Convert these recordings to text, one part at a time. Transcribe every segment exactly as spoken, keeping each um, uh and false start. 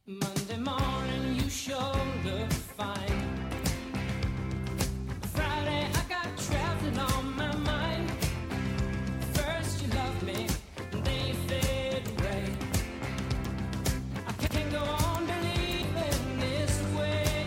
Monday morning, you sure look fine. Friday, I got traveling on my mind. First, you love me, and then you fade away. I can't go on believing this way.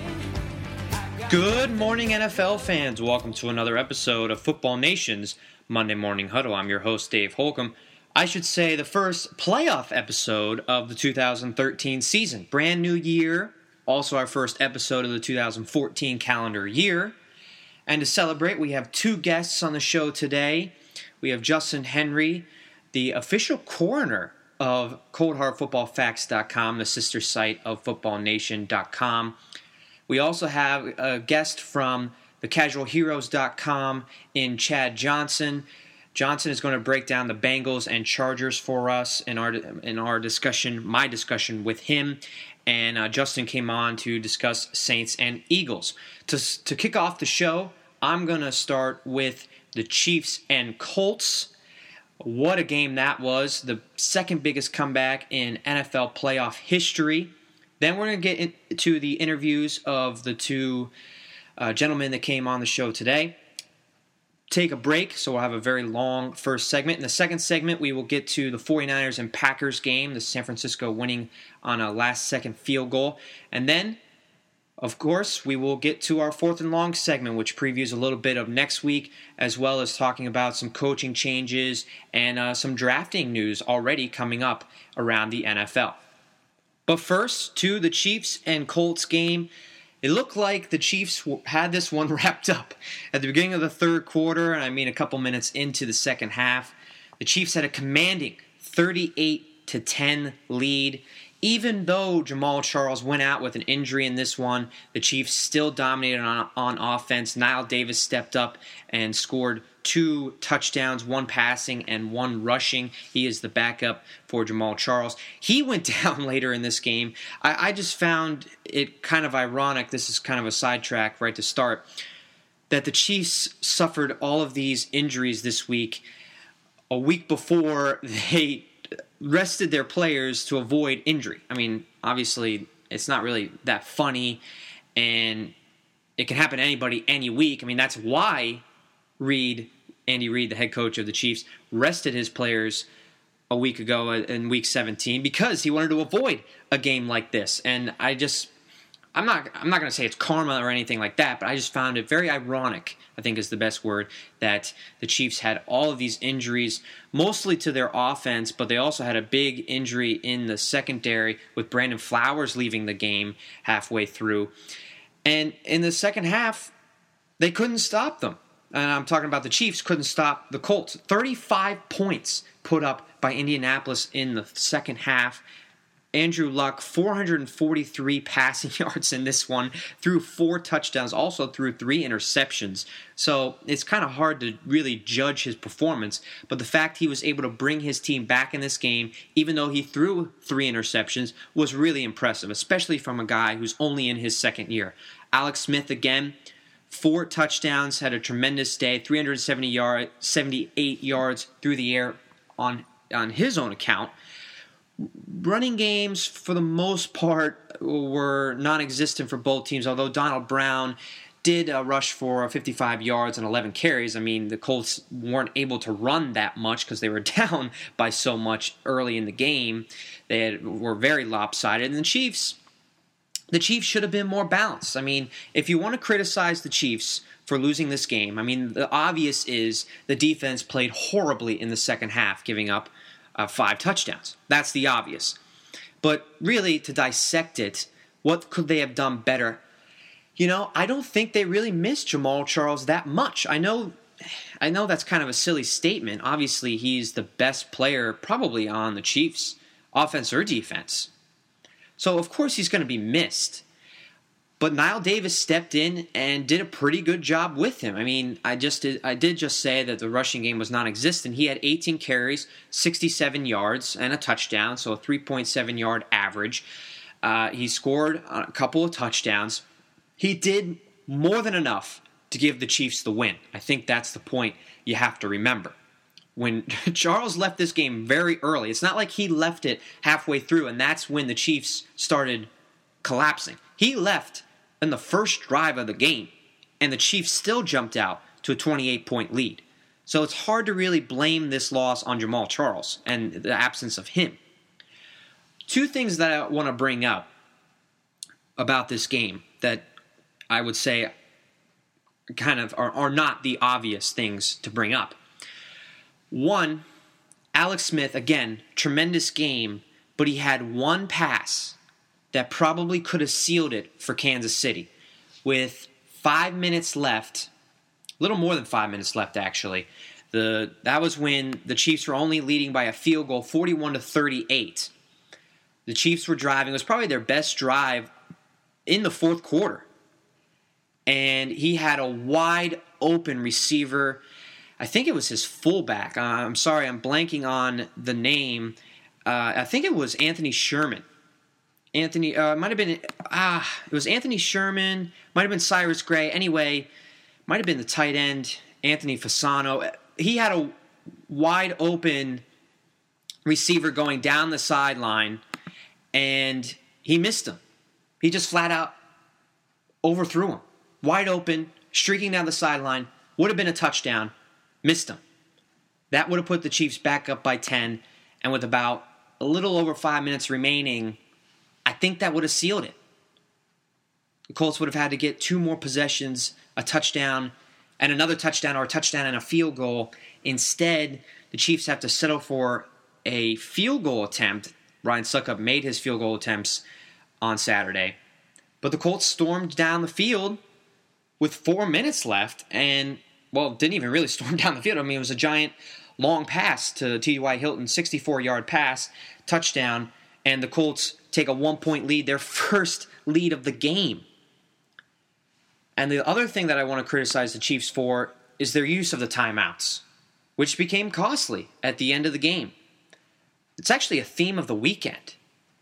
I got Good morning, N F L fans. Welcome to another episode of Football Nation's Monday Morning Huddle. I'm your host, Dave Holcomb. I should say the first playoff episode of the two thousand thirteen season. Brand new year. Also our first episode of the two thousand fourteen calendar year. And to celebrate, we have two guests on the show today. We have Justin Henry, the official coroner of cold hard football facts dot com, the sister site of football nation dot com. We also have a guest from the casual heroes dot com in Chad Johnson. Johnson is going to break down the Bengals and Chargers for us in our in our discussion, my discussion with him. And uh, Justin came on to discuss Saints and Eagles. To, to kick off the show, I'm going to start with the Chiefs and Colts. What a game that was. The second biggest comeback in N F L playoff history. Then we're going to get into the interviews of the two uh, gentlemen that came on the show today. Take a break, so we'll have a very long first segment. In the second segment, we will get to the 49ers and Packers game, the San Francisco winning on a last-second field goal. And then, of course, we will get to our fourth and long segment, which previews a little bit of next week, as well as talking about some coaching changes and uh, some drafting news already coming up around the N F L. But first, to the Chiefs and Colts game. It looked like the Chiefs had this one wrapped up at the beginning of the third quarter, and I mean a couple minutes into the second half. The Chiefs had a commanding thirty-eight to ten lead. Even though Jamaal Charles went out with an injury in this one, the Chiefs still dominated on, on offense. Knile Davis stepped up and scored two touchdowns, one passing and one rushing. He is the backup for Jamaal Charles. He went down later in this game. I, I just found it kind of ironic, this is kind of a sidetrack right to start, that the Chiefs suffered all of these injuries this week, a week before they rested their players to avoid injury. I mean, obviously, it's not really that funny, and it can happen to anybody any week. I mean, that's why Reed, Andy Reid, the head coach of the Chiefs, rested his players a week ago in week seventeen because he wanted to avoid a game like this. And I just, I'm not, I'm not going to say it's karma or anything like that, but I just found it very ironic, I think is the best word, that the Chiefs had all of these injuries, mostly to their offense, but they also had a big injury in the secondary with Brandon Flowers leaving the game halfway through. And in the second half, they couldn't stop them. And I'm talking about the Chiefs couldn't stop the Colts. thirty-five points put up by Indianapolis in the second half. Andrew Luck, four hundred forty-three passing yards in this one, threw four touchdowns, also threw three interceptions. So it's kind of hard to really judge his performance. But the fact he was able to bring his team back in this game, even though he threw three interceptions, was really impressive, especially from a guy who's only in his second year. Alex Smith, again, four touchdowns, had a tremendous day, three hundred seventy yard, seventy-eight yards through the air on, on his own account. Running games, for the most part, were non-existent for both teams, although Donald Brown did uh, rush for fifty-five yards and eleven carries. I mean, the Colts weren't able to run that much because they were down by so much early in the game. They had, were very lopsided. And the Chiefs, the Chiefs should have been more balanced. I mean, if you want to criticize the Chiefs for losing this game, I mean, the obvious is the defense played horribly in the second half, giving up Uh, five touchdowns. That's the obvious. But really, to dissect it, what could they have done better? You know, I don't think they really missed Jamaal Charles that much. I know I know that's kind of a silly statement. Obviously, he's the best player probably on the Chiefs, offense or defense. So, of course, he's going to be missed. But Knile Davis stepped in and did a pretty good job with him. I mean, I just did, I did just say that the rushing game was non-existent. He had eighteen carries, sixty-seven yards, and a touchdown, so a three point seven yard average. Uh, he scored a couple of touchdowns. He did more than enough to give the Chiefs the win. I think that's the point you have to remember. when Charles left this game very early. It's not like he left it halfway through, and that's when the Chiefs started collapsing. He left in the first drive of the game, and the Chiefs still jumped out to a twenty-eight point lead. So it's hard to really blame this loss on Jamaal Charles and the absence of him. Two things that I want to bring up about this game that I would say kind of are, are not the obvious things to bring up. One, Alex Smith, again, tremendous game, but he had one pass that probably could have sealed it for Kansas City. With five minutes left, a little more than five minutes left, actually. The that was when the Chiefs were only leading by a field goal, forty-one to thirty-eight. The Chiefs were driving. It was probably their best drive in the fourth quarter. And he had a wide open receiver. I think it was his fullback. Uh, I'm sorry, I'm blanking on the name. Uh, I think it was Anthony Sherman. Anthony, uh, might have been, ah, it was Anthony Sherman, might have been Cyrus Gray. Anyway, might have been the tight end, Anthony Fasano. He had a wide open receiver going down the sideline, and he missed him. He just flat out overthrew him. Wide open, streaking down the sideline, would have been a touchdown, missed him. That would have put the Chiefs back up by ten, and with about a little over five minutes remaining, I think that would have sealed it. The Colts would have had to get two more possessions, a touchdown, and another touchdown, or a touchdown and a field goal. Instead, the Chiefs have to settle for a field goal attempt. Ryan Succop made his field goal attempts on Saturday. But the Colts stormed down the field with four minutes left, and, well, didn't even really storm down the field. I mean, it was a giant long pass to T Y. Hilton, sixty-four-yard pass, touchdown, and the Colts take a one-point lead, their first lead of the game. And the other thing that I want to criticize the Chiefs for is their use of the timeouts, which became costly at the end of the game. It's actually a theme of the weekend.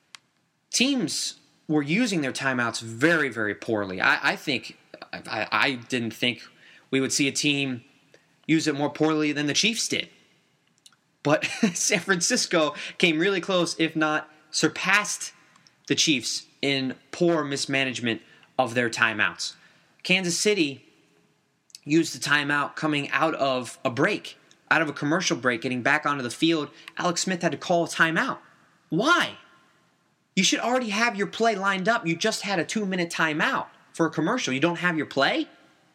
Teams were using their timeouts very, very poorly. I, I think, I, I didn't think we would see a team use it more poorly than the Chiefs did. But San Francisco came really close, if not surpassed the Chiefs in poor mismanagement of their timeouts. Kansas City used the timeout coming out of a break, out of a commercial break, getting back onto the field. Alex Smith had to call a timeout. Why? You should already have your play lined up. You just had a two-minute timeout for a commercial. You don't have your play?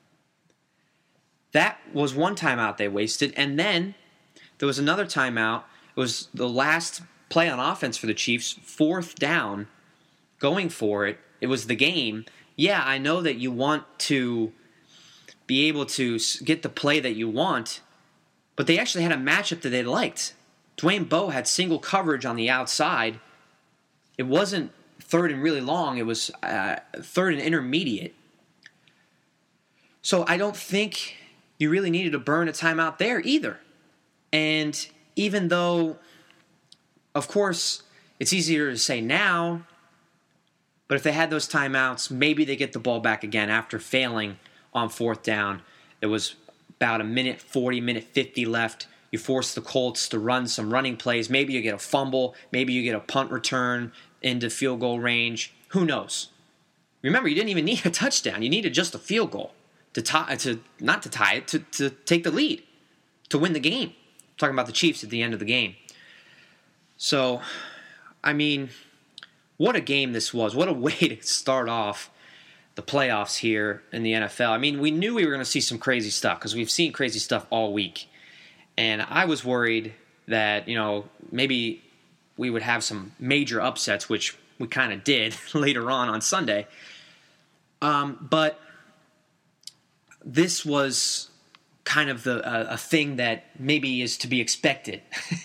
That was one timeout they wasted. And then there was another timeout. It was the last play on offense for the Chiefs, fourth down, going for it. It was the game. Yeah, I know that you want to be able to get the play that you want, but they actually had a matchup that they liked. Dwayne Bowe had single coverage on the outside. It wasn't third and really long. It was uh, third and intermediate. So I don't think you really needed to burn a timeout there either. And even though, of course, it's easier to say now, but if they had those timeouts, maybe they get the ball back again after failing on fourth down. There was about a minute forty, minute fifty left. You force the Colts to run some running plays. Maybe you get a fumble. Maybe you get a punt return into field goal range. Who knows? Remember, you didn't even need a touchdown. You needed just a field goal to tie, to not to tie it, to, to take the lead, to win the game. I'm talking about the Chiefs at the end of the game. So, I mean, what a game this was. What a way to start off the playoffs here in the N F L. I mean, we knew we were going to see some crazy stuff because we've seen crazy stuff all week. And I was worried that, you know, maybe we would have some major upsets, which we kind of did later on on Sunday. Um, but this was kind of the uh, a thing that maybe is to be expected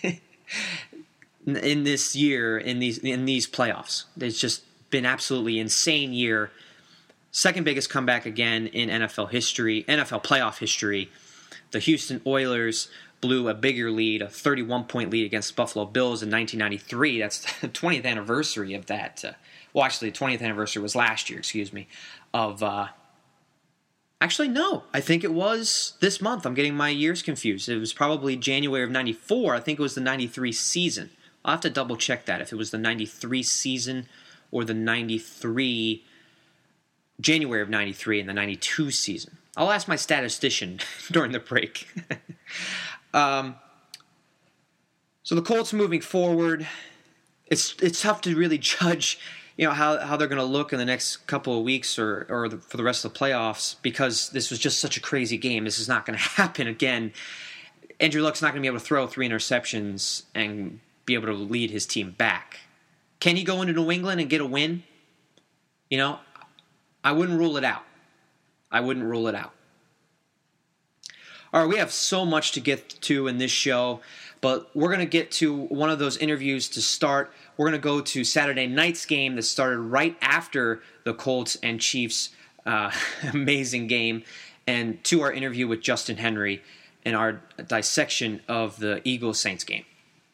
in this year, in these in these playoffs. It's just been absolutely insane year. Second biggest comeback again in N F L history, N F L playoff history. The Houston Oilers blew a bigger lead, a thirty-one point lead against the Buffalo Bills in nineteen ninety-three. That's the twentieth anniversary of that. Uh, well, actually, the twentieth anniversary was last year, excuse me, of uh, Actually, no. I think it was this month. I'm getting my years confused. It was probably January of ninety-four. I think it was the ninety-three season. I'll have to double check that if it was the ninety-three season or the ninety-three, January of ninety-three and the ninety-two season. I'll ask my statistician during the break. um, so the Colts moving forward, it's it's tough to really judge, you know, how, how they're going to look in the next couple of weeks or or the, for the rest of the playoffs, because this was just such a crazy game. This is not going to happen again. Andrew Luck's not going to be able to throw three interceptions and be able to lead his team back. Can he go into New England and get a win? You know, I wouldn't rule it out. I wouldn't rule it out. All right, we have so much to get to in this show, but we're going to get to one of those interviews to start. We're going to go to Saturday night's game that started right after the Colts and Chiefs uh, amazing game, and to our interview with Justin Henry and our dissection of the Eagles-Saints game.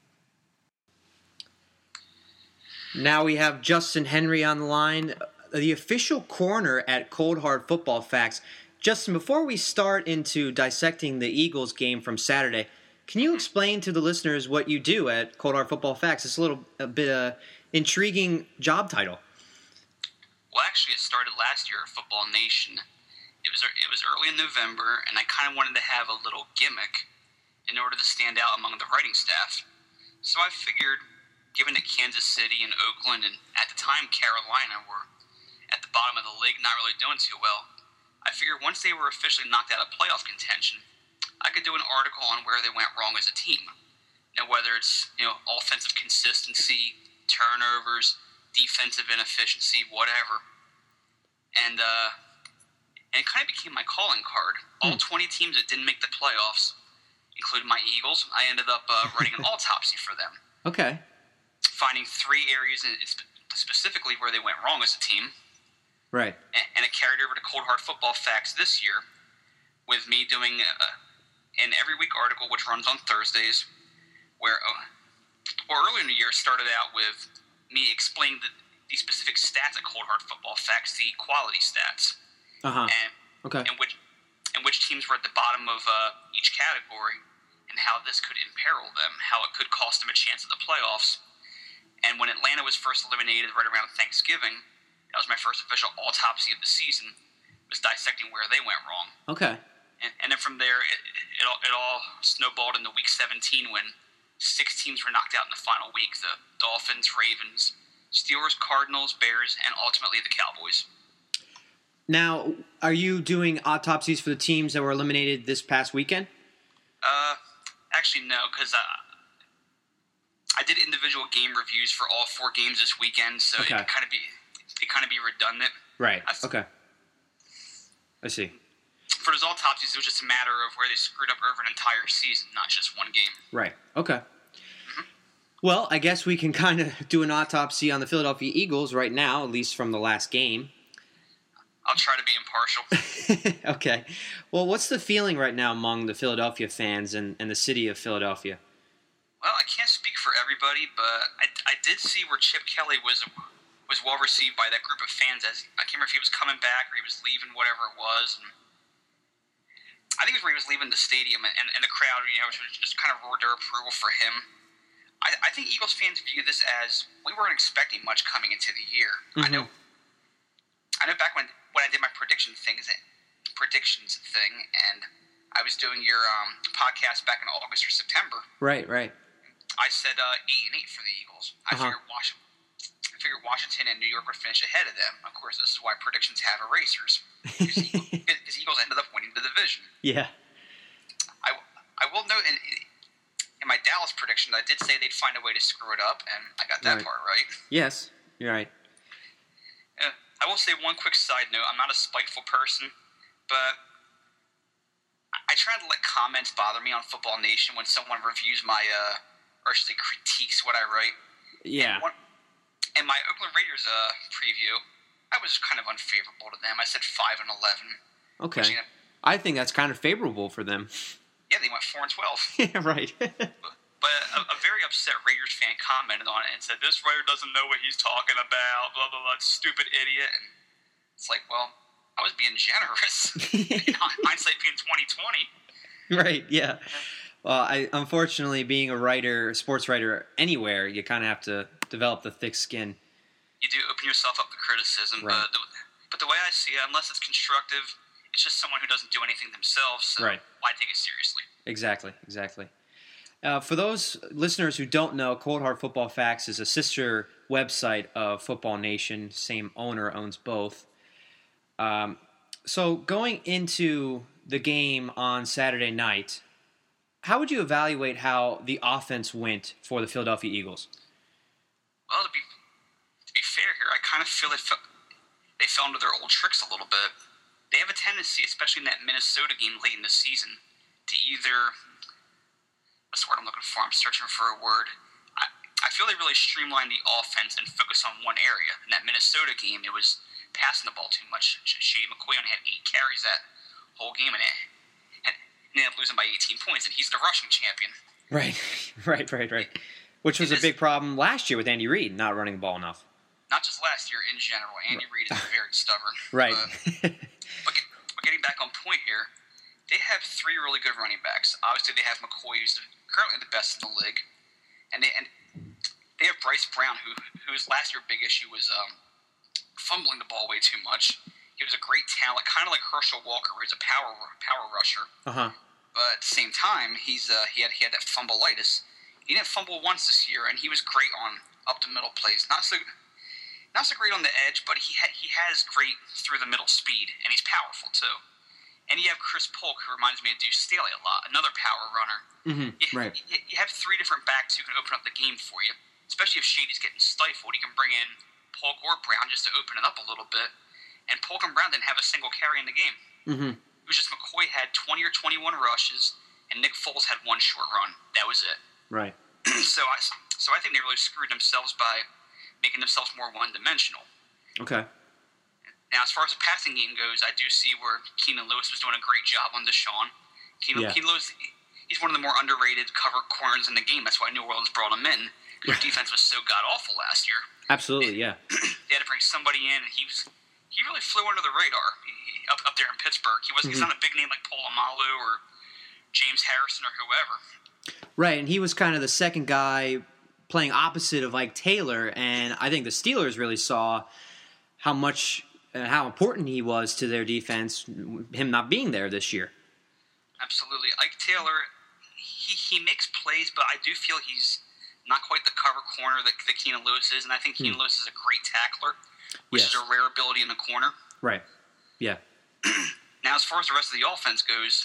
Now we have Justin Henry on the line, the official corner at Cold Hard Football Facts. Justin, before we start into dissecting the Eagles game from Saturday, can you explain to the listeners what you do at Cold Hard Football Facts? It's a little a bit uh, intriguing job title. Well, actually, it started last year at Football Nation. It was it was early in November, and I kind of wanted to have a little gimmick in order to stand out among the writing staff. So I figured, given that Kansas City and Oakland and at the time Carolina were at the bottom of the league, not really doing too well, I figured once they were officially knocked out of playoff contention, I could do an article on where they went wrong as a team. Now, whether it's, you know, offensive consistency, turnovers, defensive inefficiency, whatever. And uh, and it kind of became my calling card. All Hmm. twenty teams that didn't make the playoffs, including my Eagles, I ended up uh, writing an autopsy for them, Okay. finding three areas in, spe- specifically where they went wrong as a team. Right. And, and it carried over to Cold Hard Football Facts this year, with me doing uh, an every week article which runs on Thursdays, where uh, well, earlier in the year it started out with me explaining the, the specific stats at Cold Hard Football Facts, the quality stats, Uh-huh. and Okay. and which and which teams were at the bottom of uh, each category, and how this could imperil them, how it could cost them a chance at the playoffs. And when Atlanta was first eliminated right around Thanksgiving, that was my first official autopsy of the season, was dissecting where they went wrong. Okay. And, and then from there, it, it, all, it all snowballed into Week seventeen when six teams were knocked out in the final week: the Dolphins, Ravens, Steelers, Cardinals, Bears, and ultimately the Cowboys. Now, are you doing autopsies for the teams that were eliminated this past weekend? Uh, actually, no, because uh, I did individual game reviews for all four games this weekend, so Okay. it kind of be it kind of be redundant. Right. I- Okay. I see. For those autopsies, it was just a matter of where they screwed up over an entire season, not just one game. Right. Okay. Well, I guess we can kind of do an autopsy on the Philadelphia Eagles right now, at least from the last game. I'll try to be impartial. Okay. Well, what's the feeling right now among the Philadelphia fans and, and the city of Philadelphia? Well, I can't speak for everybody, but I, I did see where Chip Kelly was was well received by that group of fans. As I can't remember if he was coming back or he was leaving, whatever it was. And I think it was where he was leaving the stadium, and, and the crowd, you know, just kind of roared their approval for him. I, I think Eagles fans view this as we weren't expecting much coming into the year. I Mhm. know. I know back when when I did my prediction things, predictions thing, and I was doing your um, podcast back in August or September. Right, right. I said uh, eight and eight for the Eagles. I Uh-huh. figured Washington, I figured Washington and New York would finish ahead of them. Of course, this is why predictions have erasers, because Eagles ended up winning the division. Yeah. I, I will note in, in my Dallas prediction, I did say they'd find a way to screw it up, and I got that Right. part right. Yes, you're right. Uh, I will say one quick side note. I'm not a spiteful person, but I try to let comments bother me on Football Nation when someone reviews my, uh, or should say critiques what I write. Yeah. And, one, and my Oakland Raiders uh, preview, I was kind of unfavorable to them. I said five and eleven. Okay. Which, you know, I think that's kind of favorable for them. yeah, they went four and twelve. Yeah, right. But a, a very upset Raiders fan commented on it and said, "This Raider doesn't know what he's talking about. Blah blah blah, stupid idiot." And it's like, well, I was being generous. You know, hindsight being twenty twenty. Right, yeah. Well, I unfortunately, being a writer, a sports writer anywhere, you kind of have to develop the thick skin. You do open yourself up to criticism, Right. but the, but the way I see it, unless it's constructive, it's just someone who doesn't do anything themselves, so Right. why take it seriously? Exactly, exactly. Uh, for those listeners who don't know, Cold Hard Football Facts is a sister website of Football Nation. Same owner owns both. Um, so going into the game on Saturday night, how would you evaluate how the offense went for the Philadelphia Eagles? Well, to be to be fair here, I kind of feel they fell, they fell into their old tricks a little bit. They have a tendency, especially in that Minnesota game late in the season, to either, what's the word I'm looking for? I'm searching for a word. I, I feel they really streamlined the offense and focus on one area. In that Minnesota game, it was passing the ball too much. Shady McCoy only had eight carries that whole game, and, it, and they ended up losing by eighteen points, and he's the rushing champion. Right, right, right, right. Which was a big problem last year with Andy Reid not running the ball enough. Not just last year, in general. Andy Reid is very stubborn. Right. But, but, get, but getting back on point here, they have three really good running backs. Obviously, they have McCoy, who's currently the best in the league, and they and they have Bryce Brown, who whose last year big issue was um, fumbling the ball way too much. He was a great talent, kind of like Herschel Walker, who's a power power rusher. Uh huh. But at the same time, he's uh, he had he had that fumbleitis. He didn't fumble once this year, and he was great on up the middle plays. Not so. Not so great on the edge, but he ha- he has great through the middle speed, and he's powerful too. And you have Chris Polk, who reminds me of Deuce Staley a lot, another power runner. Mm-hmm. You, Right. You, you have three different backs who can open up the game for you, especially if Shady's getting stifled. You can bring in Polk or Brown just to open it up a little bit. And Polk and Brown didn't have a single carry in the game. Mm-hmm. It was just McCoy had twenty or twenty-one rushes, and Nick Foles had one short run. That was it. Right. so I so I think they really screwed themselves by making themselves more one-dimensional. Okay. Now, as far as the passing game goes, I do see where Keenan Lewis was doing a great job on Deshaun. Keenan, Yeah. Keenan Lewis, he's one of the more underrated cover corners in the game. That's why New Orleans brought him in. Their defense was so god-awful last year. Absolutely, yeah. They had to bring somebody in, and he was he really flew under the radar he, he- up, up there in Pittsburgh. He wasn't, Mm-hmm. He's not a big name like Paul Amalu or James Harrison or whoever. Right, and he was kind of the second guy playing opposite of Ike Taylor, and I think the Steelers really saw how much and how important he was to their defense, him not being there this year. Absolutely. Ike Taylor, he, he makes plays, but I do feel he's not quite the cover corner that, that Keenan Lewis is, and I think Keenan Hmm. Lewis is a great tackler, which Yes. is a rare ability in the corner. Right. Yeah. Now, as far as the rest of the offense goes,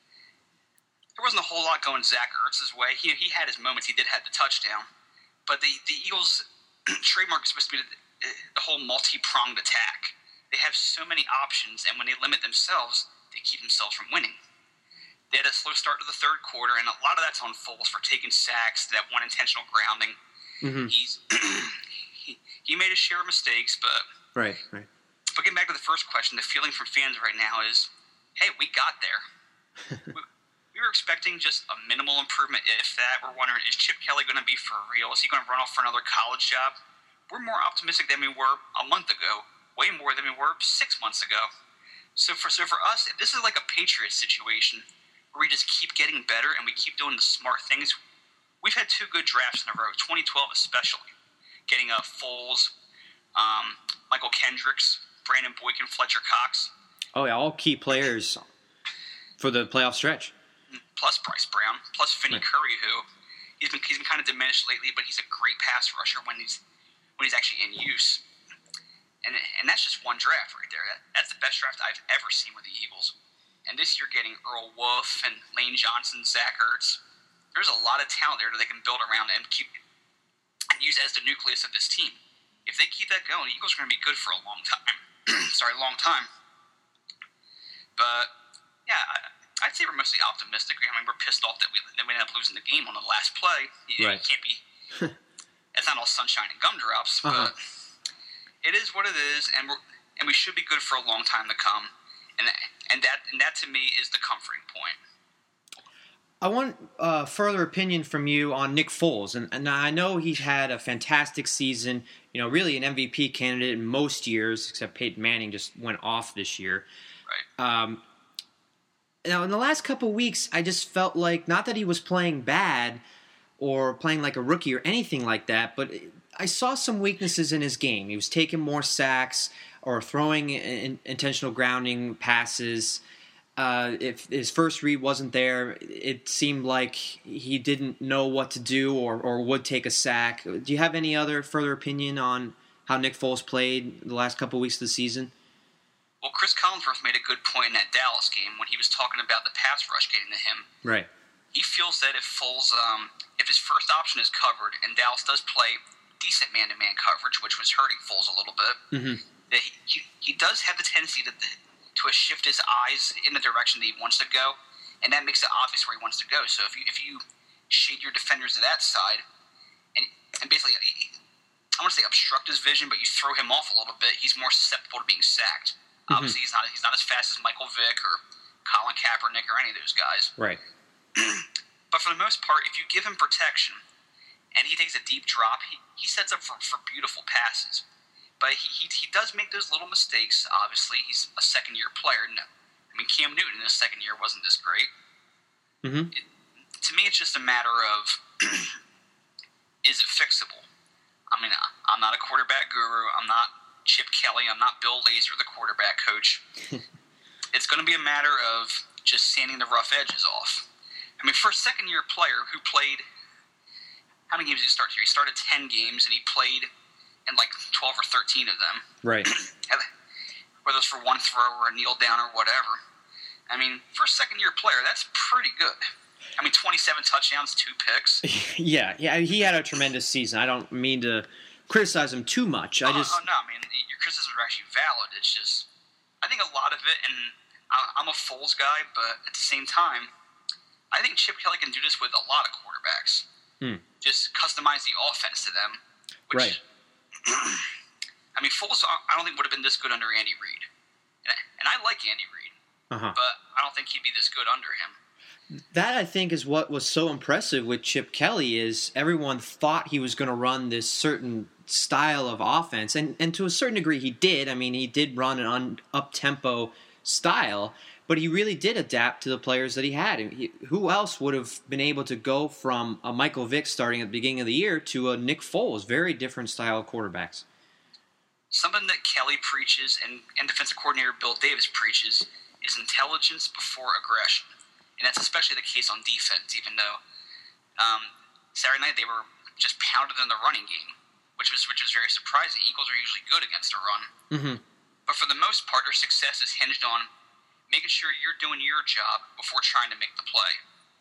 there wasn't a whole lot going Zach Ertz's way. He, he had his moments. He did have the touchdown. But the, the Eagles' trademark is supposed to be the, the whole multi-pronged attack. They have so many options, and when they limit themselves, they keep themselves from winning. They had a slow start to the third quarter, and a lot of that's on Foles for taking sacks, that one intentional grounding. Mm-hmm. He's he, he made a share of mistakes, but Right, right. but getting back to the first question, the feeling from fans right now is, hey, we got there. we, we were expecting just a minimal improvement, if that. We're wondering, is Chip Kelly going to be for real? Is he going to run off for another college job? We're more optimistic than we were a month ago, way more than we were six months ago. So for so for us, this is like a Patriots situation where we just keep getting better and we keep doing the smart things. We've had two good drafts in a row, twenty twelve especially, getting a Foles, um, Michael Kendricks, Brandon Boykin, Fletcher Cox, Oh, yeah, all key players for the playoff stretch. plus Bryce Brown, plus Vinny Right. Curry, who he's been he's been kind of diminished lately, but he's a great pass rusher when he's when he's actually in use. And and that's just one draft right there. That, that's the best draft I've ever seen with the Eagles. And this year, getting Earl Wolf and Lane Johnson, Zach Ertz, there's a lot of talent there that they can build around and keep and use as the nucleus of this team. If they keep that going, the Eagles are going to be good for a long time. Sorry, long time. But yeah, I, I'd say we're mostly optimistic. I mean, we're pissed off that we that we ended up losing the game on the last play. You, Right. you can't be. It's not all sunshine and gumdrops, Uh-huh. but it is what it is, and we're and we should be good for a long time to come. And that, and that and that to me is the comforting point. I want uh, further opinion from you on Nick Foles, and, and I know he's had a fantastic season. You know, really an M V P candidate in most years, except Peyton Manning just went off this year. Right. Um, now, in the last couple of weeks, I just felt like not that he was playing bad or playing like a rookie or anything like that, but I saw some weaknesses in his game. He was taking more sacks or throwing in, intentional grounding passes. Uh, if his first read wasn't there, it seemed like he didn't know what to do or, or would take a sack. Do you have any other further opinion on how Nick Foles played the last couple of weeks of the season? Well, Chris Collinsworth made a good point in that Dallas game when he was talking about the pass rush getting to him. Right. He feels that if Foles, um, if his first option is covered and Dallas does play decent man-to-man coverage, which was hurting Foles a little bit, Mm-hmm. that he, he, he does have the tendency to to shift his eyes in the direction that he wants to go, and that makes it obvious where he wants to go. So if you if you shade your defenders to that side, and and basically, I want to say obstruct his vision, but you throw him off a little bit, he's more susceptible to being sacked. Mm-hmm. Obviously, he's not he's not as fast as Michael Vick or Colin Kaepernick or any of those guys. Right. But for the most part, if you give him protection and he takes a deep drop, he, he sets up for, for beautiful passes. But he, he he does make those little mistakes, obviously. He's a second-year player. No, I mean, Cam Newton in his second year wasn't this great. Mm-hmm. It, to me, it's just a matter of, is it fixable? I mean, I'm not a quarterback guru. I'm not Chip Kelly. I'm not Bill Lazor, the quarterback coach. It's going to be a matter of just sanding the rough edges off. I mean, for a second-year player who played, how many games did he start here? He started ten games, and he played in like twelve or thirteen of them. Right. Whether it's for one throw or a kneel down or whatever. I mean, for a second-year player, that's pretty good. I mean, twenty-seven touchdowns, two picks. yeah, yeah, he had a tremendous season. I don't mean to criticize him too much. I oh, just oh, no, I mean, your criticisms are actually valid. It's just, I think a lot of it, and I'm a Foles guy, but at the same time, I think Chip Kelly can do this with a lot of quarterbacks. Hmm. Just customize the offense to them. Which, right. I mean, Foles, I don't think would have been this good under Andy Reid, and I, and I like Andy Reid, uh-huh. but I don't think he'd be this good under him. That, I think, is what was so impressive with Chip Kelly is everyone thought he was going to run this certain style of offense, and, and to a certain degree he did. I mean, he did run an un, up-tempo style, but he really did adapt to the players that he had. He, who else would have been able to go from a Michael Vick starting at the beginning of the year to a Nick Foles? Very different style of quarterbacks. Something that Kelly preaches and, and defensive coordinator Bill Davis preaches is intelligence before aggression. And that's especially the case on defense, even though um, Saturday night they were just pounded in the running game, which was which was very surprising. Eagles are usually good against a run. Mm-hmm. But for the most part, their success is hinged on making sure you're doing your job before trying to make the play.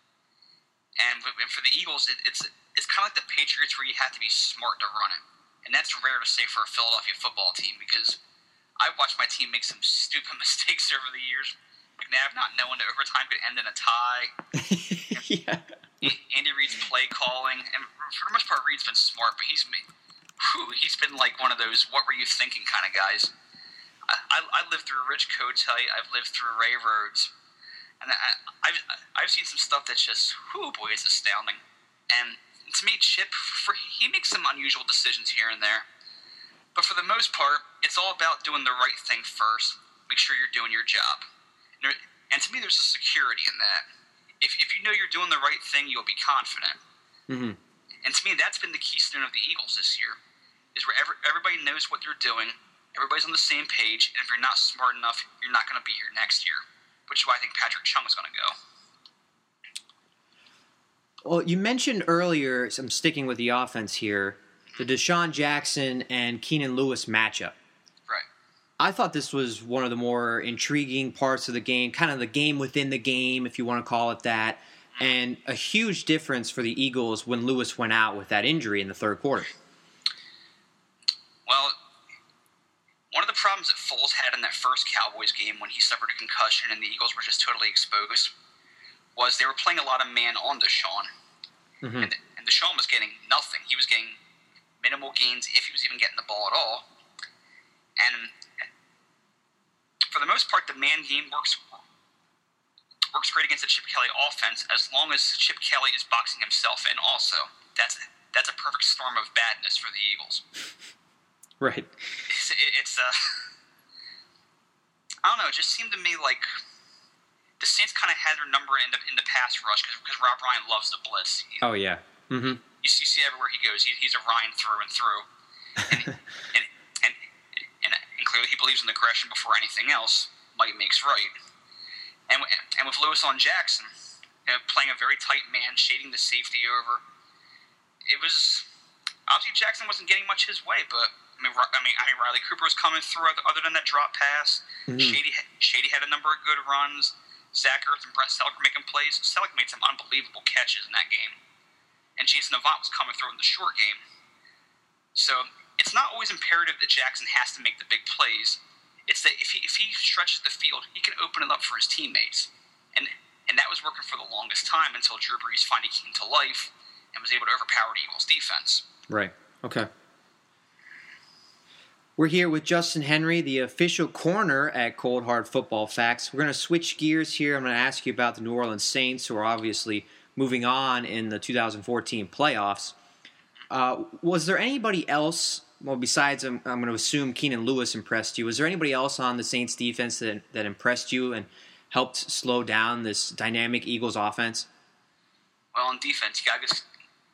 And for the Eagles, it, it's it's kind of like the Patriots where you have to be smart to run it. And that's rare to say for a Philadelphia football team because I've watched my team make some stupid mistakes over the years. McNabb not knowing that overtime could end in a tie. yeah. Andy Reid's play calling. And for the most part, Reid's been smart, but he's whew, he's been like one of those what were you thinking kind of guys. I, I, I lived through Rich Kotite. I've lived through Ray Rhodes. And I, I've, I've seen some stuff that's just, whoo boy, it's astounding. And to me, Chip, for, he makes some unusual decisions here and there. But for the most part, it's all about doing the right thing first. Make sure you're doing your job. And, there, and to me, there's a security in that. If, if you know you're doing the right thing, you'll be confident. Mm-hmm. And to me, that's been the keystone of the Eagles this year, is where every, everybody knows what they're doing, everybody's on the same page, and if you're not smart enough, you're not going to be here next year, which is why I think Patrick Chung is going to go. Well, you mentioned earlier, so I'm sticking with the offense here, the Deshaun Jackson and Keenan Lewis matchup. Right. I thought this was one of the more intriguing parts of the game, kind of the game within the game, if you want to call it that, and a huge difference for the Eagles when Lewis went out with that injury in the third quarter. Well, one of the problems that Foles had in that first Cowboys game when he suffered a concussion and the Eagles were just totally exposed was they were playing a lot of man on Deshaun. Mm-hmm. And, and Deshaun was getting nothing. He was getting minimal gains if he was even getting the ball at all. And for the most part, the man game works works great against the Chip Kelly offense as long as Chip Kelly is boxing himself in also. That's that's a perfect storm of badness for the Eagles. Right. It's, it's uh, I don't know, it just seemed to me like the Saints kind of had their number in the, in the pass rush because Rob Ryan loves the blitz. Oh, yeah. Mm-hmm. You see, you see everywhere he goes, he, he's a Ryan through and through. And, and, and, and, and clearly he believes in aggression before anything else. Might makes right. And, and with Lewis on Jackson, you know, playing a very tight man, shading the safety over, it was... Obviously, Jackson wasn't getting much his way, but I mean, I mean, I mean Riley Cooper was coming through other than that drop pass. Mm-hmm. Shady, Shady had a number of good runs. Zach Ertz and Brent Selleck were making plays. Selleck made some unbelievable catches in that game. And Jason Avant was coming through in the short game. So it's not always imperative that Jackson has to make the big plays. It's that if he if he stretches the field, he can open it up for his teammates. And and that was working for the longest time until Drew Brees finally came to life and was able to overpower the Eagles' defense. Right. Okay. We're here with Justin Henry, the official corner at Cold Hard Football Facts. We're going to switch gears here. I'm going to ask you about the New Orleans Saints, who are obviously moving on in the two thousand fourteen playoffs. Uh, was there anybody else, well, besides I'm, I'm going to assume Keenan Lewis impressed you, was there anybody else on the Saints defense that, that impressed you and helped slow down this dynamic Eagles offense? Well, on defense, you got to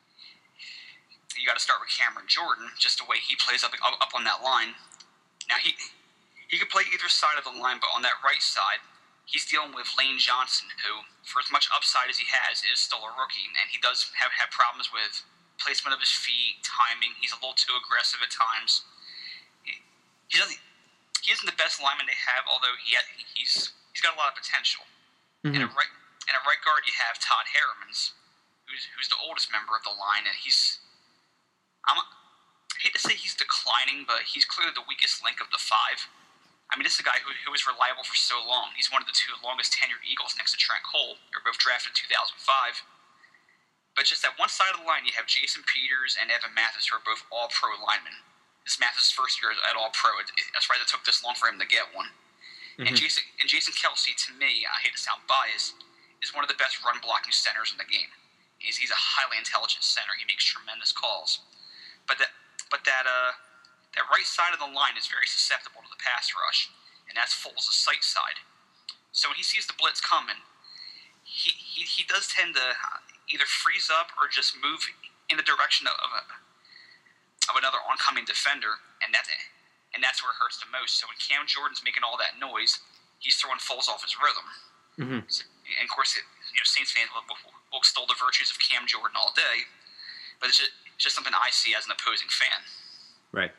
you got to start with Cameron Jordan, just the way he plays up up on that line. Now he he could play either side of the line, but on that right side, he's dealing with Lane Johnson, who, for as much upside as he has, is still a rookie, and he does have have problems with placement of his feet, timing. He's a little too aggressive at times. He, he doesn't. He isn't the best lineman they have, although he ha- he's he's got a lot of potential. Mm-hmm. And a right and a right guard, you have Todd Hermans, who's who's the oldest member of the line, and he's. I'm, I hate to say he's declining, but he's clearly the weakest link of the five. I mean, this is a guy who, who was reliable for so long. He's one of the two longest tenured Eagles next to Trent Cole. They were both drafted in two thousand five. But just at one side of the line, you have Jason Peters and Evan Mathis, who are both all-pro linemen. This is Mathis' first year at all-pro. That's why it took this long for him to get one. Mm-hmm. And Jason and Jason Kelce, to me, I hate to sound biased, is one of the best run-blocking centers in the game. He's, he's a highly intelligent center. He makes tremendous calls. But that, but that, uh, that right side of the line is very susceptible to the pass rush, and that's Foles' sight side. So when he sees the blitz coming, he he, he does tend to either freeze up or just move in the direction of a, of another oncoming defender, and that's and that's where it hurts the most. So when Cam Jordan's making all that noise, he's throwing Foles off his rhythm. Mm-hmm. So, and of course, it, you know, Saints fans will, will, will extol the virtues of Cam Jordan all day, but it's just, it's just something I see as an opposing fan. Right.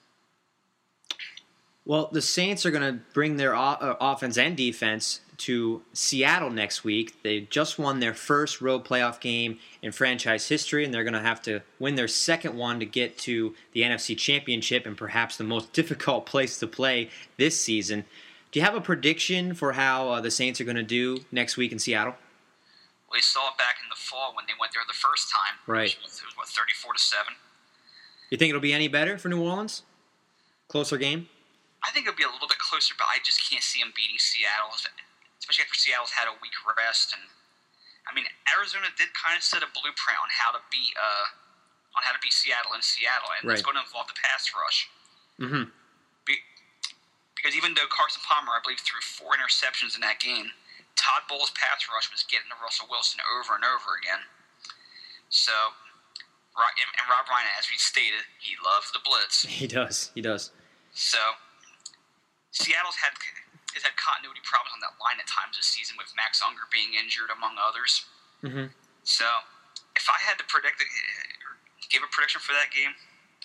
Well, the Saints are going to bring their o- uh, offense and defense to Seattle next week. They just won their first road playoff game in franchise history, and they're going to have to win their second one to get to the N F C Championship and perhaps the most difficult place to play this season. Do you have a prediction for how uh, the Saints are going to do next week in Seattle? Well, we saw it back in the fall when they went there the first time. Right. It was, what, thirty-four to seven? You think it'll be any better for New Orleans? Closer game? I think it'll be a little bit closer, but I just can't see them beating Seattle, especially after Seattle's had a week rest. And I mean, Arizona did kind of set a blueprint on how to beat uh, on how to beat Seattle in Seattle, and right. It's going to involve the pass rush. Mm-hmm. Be, because even though Carson Palmer, I believe, threw four interceptions in that game, Todd Bowles' pass rush was getting to Russell Wilson over and over again. So, and Rob Ryan, as we stated, he loves the blitz. He does. He does. So, Seattle's had has had continuity problems on that line at times this season, with Max Unger being injured, among others. Mm-hmm. So, if I had to predict, give a prediction for that game,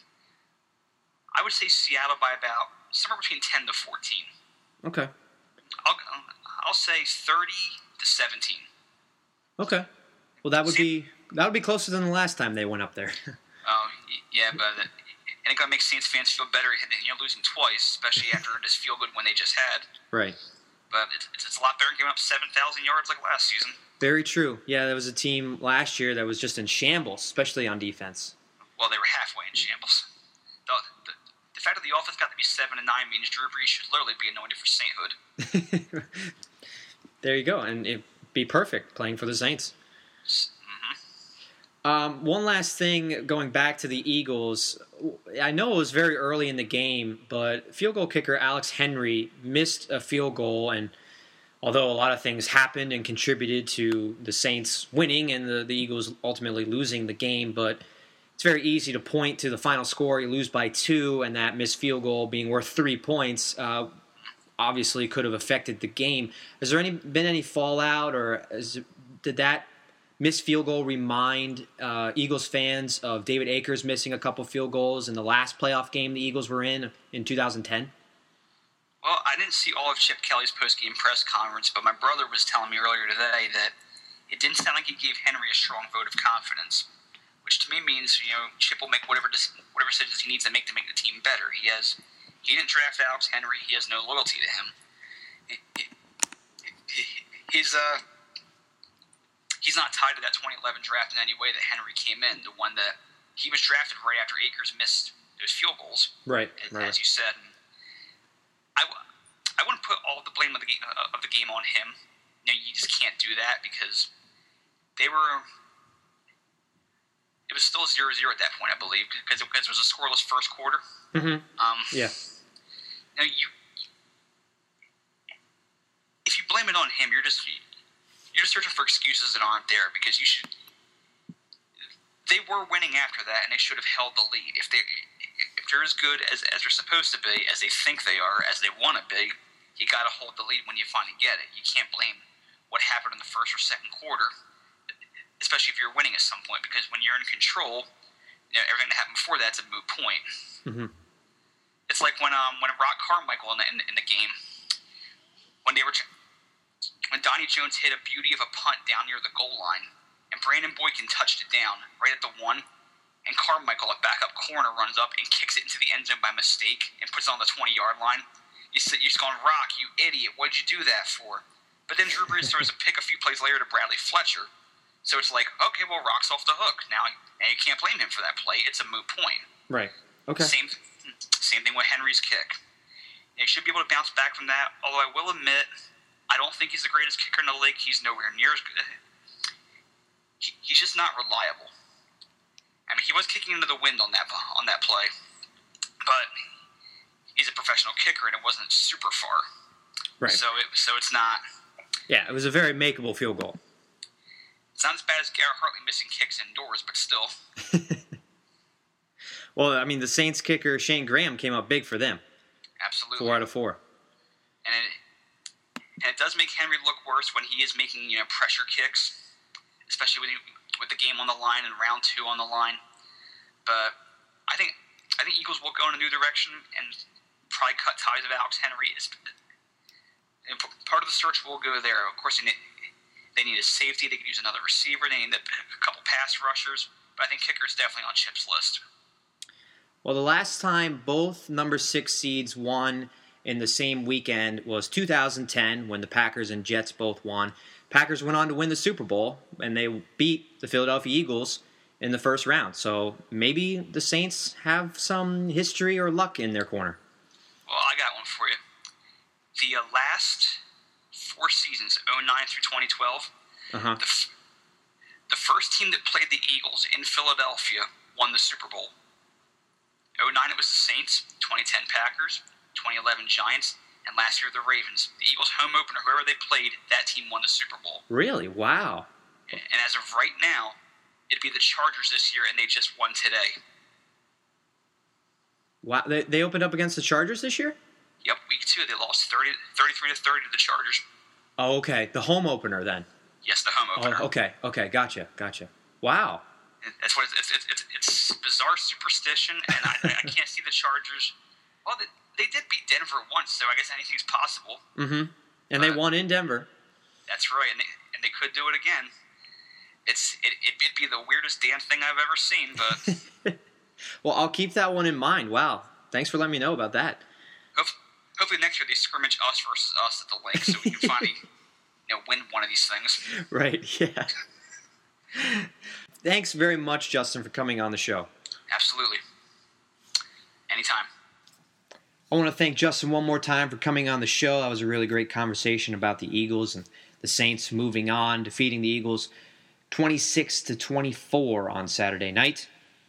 I would say Seattle by about somewhere between ten to fourteen. Okay. I'll I'll say thirty to seventeen. Okay. Well, that would See, be that would be closer than the last time they went up there. Oh yeah, but. Uh, And it got to make Saints fans feel better, you know, losing twice, especially after this feel-good win they just had. Right. But it's, it's a lot better than giving up seven thousand yards like last season. Very true. Yeah, there was a team last year that was just in shambles, especially on defense. Well, they were halfway in shambles. The, the, the fact that the offense got to be seven and nine means Drew Brees should literally be anointed for sainthood. There you go. And if be perfect playing for the Saints. Mm-hmm. Um, one last thing, going back to the Eagles, I know it was very early in the game, but field goal kicker Alex Henry missed a field goal, and although a lot of things happened and contributed to the Saints winning and the, the Eagles ultimately losing the game, but it's very easy to point to the final score. You lose by two, and that missed field goal being worth three points uh, obviously could have affected the game. Has there any been any fallout, or is, did that missed field goal remind uh, Eagles fans of David Akers missing a couple field goals in the last playoff game the Eagles were in in two thousand ten? Well, I didn't see all of Chip Kelly's post-game press conference, but my brother was telling me earlier today that it didn't sound like he gave Henry a strong vote of confidence, which to me means, you know, Chip will make whatever whatever decisions he needs to make to make the team better. He has he didn't draft Alex Henry. He has no loyalty to him. His uh, he's not tied to that twenty eleven draft in any way that Henry came in. The one that he was drafted right after Akers missed those field goals, right? As, right. as you said. I, I wouldn't put all the blame of the game, uh, of the game on him. You know, you just can't do that because they were. It was still zero zero at that point, I believe, because it, because it was a scoreless first quarter. Mm-hmm. Um, yeah. You know, you if you blame it on him, you're just you're just searching for excuses that aren't there because you should. They were winning after that, and they should have held the lead. If they if they're as good as as they're supposed to be, as they think they are, as they want to be, you got to hold the lead when you finally get it. You can't blame what happened in the first or second quarter, especially if you're winning at some point, because when you're in control, you know, everything that happened before that's a moot point. Mm-hmm. It's like when um when Rock Carmichael in the, in, in the game, when they were when Donnie Jones hit a beauty of a punt down near the goal line, and Brandon Boykin touched it down right at the one, and Carmichael, a backup corner, runs up and kicks it into the end zone by mistake and puts it on the twenty-yard line. You sit, you're just going, Rock, you idiot! What'd you do that for? But then Drew Brees throws a pick a few plays later to Bradley Fletcher. So it's like, okay, well, Rock's off the hook. Now, now you can't blame him for that play. It's a moot point. Right. Okay. Same, same thing with Henry's kick. He should be able to bounce back from that, although I will admit, I don't think he's the greatest kicker in the league. He's nowhere near as good. He, he's just not reliable. I mean, he was kicking into the wind on that on that play, but he's a professional kicker, and it wasn't super far. Right. So it so it's not. Yeah, it was a very makeable field goal. It's not as bad as Garrett Hartley missing kicks indoors, but still. Well, I mean, the Saints kicker Shane Graham came up big for them. Absolutely. Four out of four. And it, and it does make Henry look worse when he is making, you know, pressure kicks, especially with with the game on the line and round two on the line. But I think I think Eagles will go in a new direction and probably cut ties with Alex Henry. And part of the search will go there. Of course, they need, they need a safety. They could use another receiver. They need a couple pass rushers. But I think kicker is definitely on Chip's list. Well, the last time both number six seeds won in the same weekend was two thousand ten when the Packers and Jets both won. Packers went on to win the Super Bowl, and they beat the Philadelphia Eagles in the first round. So maybe the Saints have some history or luck in their corner. Well, I got one for you. The uh, last four seasons, oh nine through twenty twelve, uh-huh. the, f- the first team that played the Eagles in Philadelphia won the Super Bowl. oh nine it was the Saints, twenty ten Packers, twenty eleven Giants, and last year the Ravens. The Eagles' home opener, whoever they played, that team won the Super Bowl. Really? Wow. And as of right now, it'd be the Chargers this year, and they just won today. Wow. They, they opened up against the Chargers this year? Yep, week two, they lost thirty, thirty-three to thirty to the Chargers. Oh, okay. The home opener then. Yes, the home opener. Oh, okay. Okay. Gotcha. Gotcha. Wow. That's what it's it's it's, it's bizarre superstition, and I, I can't see the Chargers. Well, they, they did beat Denver once, so I guess anything's possible. Mm-hmm. And they Uh, won in Denver. That's right, and they, and they could do it again. It's it, it'd be the weirdest damn thing I've ever seen, but Well, I'll keep that one in mind. Wow. Thanks for letting me know about that. hope, hopefully next year they scrimmage us versus us at the lake, so we can finally you know win one of these things. Right. Yeah. Thanks very much, Justin, for coming on the show. Absolutely, anytime. I want to thank Justin one more time for coming on the show. That was a really great conversation about the Eagles and The Saints moving on, defeating the Eagles twenty-six to twenty-four on Saturday night.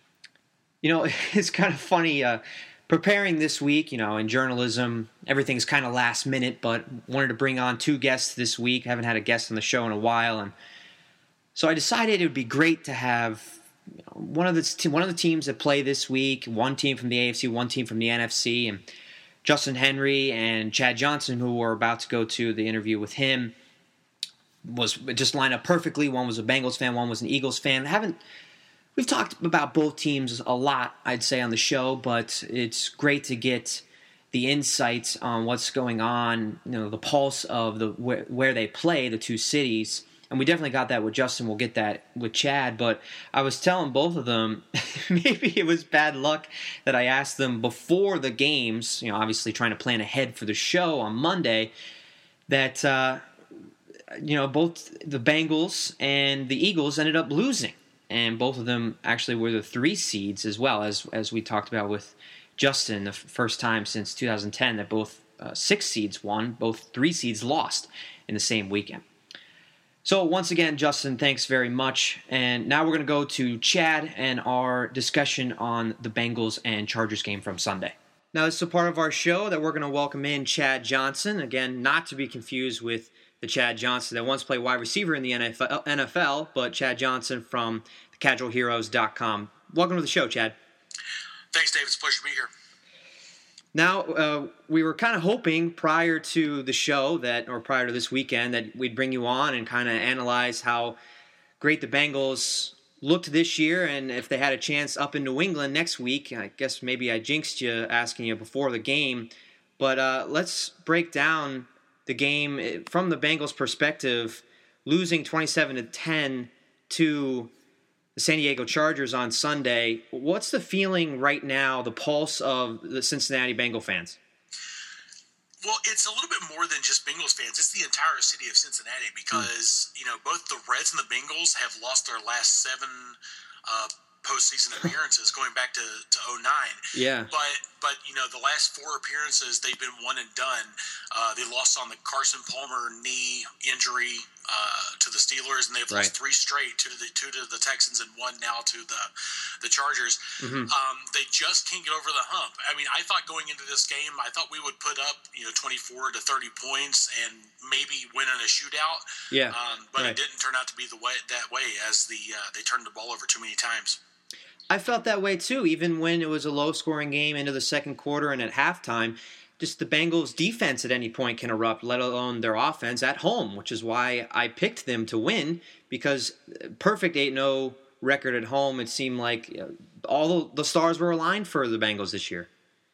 You know, it's kind of funny uh, preparing this week. You know, in journalism, everything's kind of last minute, but wanted to bring on two guests this week. Haven't had a guest on the show in a while, and so I decided it would be great to have you know, one of the te- one of the teams that play this week, one team from the A F C, one team from the N F C, and Justin Henry and Chad Johnson, who we're about to go to the interview with him, was just lined up perfectly. One was a Bengals fan, one was an Eagles fan. Haven't we've talked about both teams a lot, I'd say, on the show, but it's great to get the insights on what's going on, you know, the pulse of the where, where they play, the two cities. And we definitely got that with Justin. We'll get that with Chad. But I was telling both of them, maybe it was bad luck that I asked them before the games, you know, obviously trying to plan ahead for the show on Monday, that, uh, you know, both the Bengals and the Eagles ended up losing. And both of them actually were the three seeds as well, as as we talked about with Justin, the f- first time since two thousand ten that both uh, six seeds won, both three seeds lost in the same weekend. So once again, Justin, thanks very much. And now we're going to go to Chad and our discussion on the Bengals and Chargers game from Sunday. Now, this is a part of our show that we're going to welcome in Chad Johnson. Again, not to be confused with the Chad Johnson that once played wide receiver in the N F L, but Chad Johnson from the casual heroes dot com. Welcome to the show, Chad. Thanks, Dave. It's a pleasure to be here. Now, uh, we were kind of hoping prior to the show that, or prior to this weekend, that we'd bring you on and kind of analyze how great the Bengals looked this year, and if they had a chance up in New England next week. I guess maybe I jinxed you asking you before the game, but uh, let's break down the game from the Bengals' perspective, losing twenty-seven to ten to the San Diego Chargers on Sunday. What's the feeling right now, the pulse of the Cincinnati Bengal fans? Well, it's a little bit more than just Bengals fans. It's the entire city of Cincinnati because, mm. you know, both the Reds and the Bengals have lost their last seven uh, postseason appearances going back to, to oh nine. Yeah. But, but, you know, the last four appearances, they've been one and done. Uh, they lost on the Carson Palmer knee injury uh, to the Steelers, and they've right. lost three straight, two to the two to the Texans and one now to the the Chargers. Mm-hmm. Um, they just can't get over the hump. I mean, I thought going into this game, I thought we would put up, you know, twenty-four to thirty points and maybe win in a shootout. Yeah. Um, but right. it didn't turn out to be the way that way as the uh, they turned the ball over too many times. I felt that way too, even when it was a low-scoring game into the second quarter and at halftime. Just the Bengals' defense at any point can erupt, let alone their offense at home, which is why I picked them to win, because perfect eight and oh record at home, it seemed like all the stars were aligned for the Bengals this year.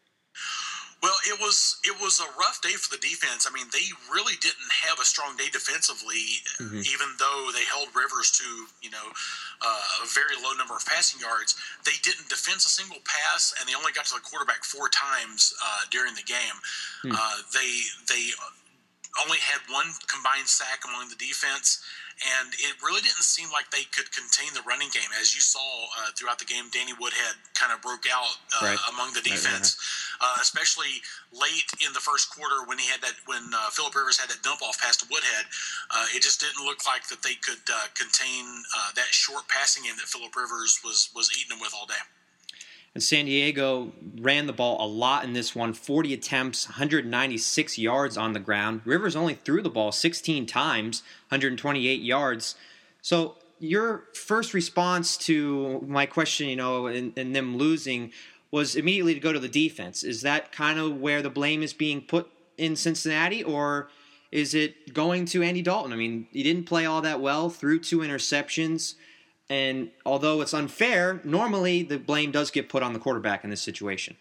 Well, it was it was a rough day for the defense. I mean, they really didn't have a strong day defensively, mm-hmm. even though they held Rivers to, you know, uh, a very low number of passing yards. They didn't defense a single pass, and they only got to the quarterback four times uh, during the game. Mm. Uh, they they only had one combined sack among the defense, and it really didn't seem like they could contain the running game. As you saw uh, throughout the game, Danny Woodhead kind of broke out uh, right. among the defense, right, right. Uh, especially late in the first quarter when he had that when uh, Phillip Rivers had that dump off pass to Woodhead. Uh, it just didn't look like that they could uh, contain uh, that short passing game that Phillip Rivers was was eating them with all day. And San Diego ran the ball a lot in this one, forty attempts, one hundred ninety-six yards on the ground. Rivers only threw the ball sixteen times, one hundred twenty-eight yards. So your first response to my question, you know, and, and them losing was immediately to go to the defense. Is that kind of where the blame is being put in Cincinnati, or is it going to Andy Dalton? I mean, he didn't play all that well, threw two interceptions. And although it's unfair, normally the blame does get put on the quarterback in this situation.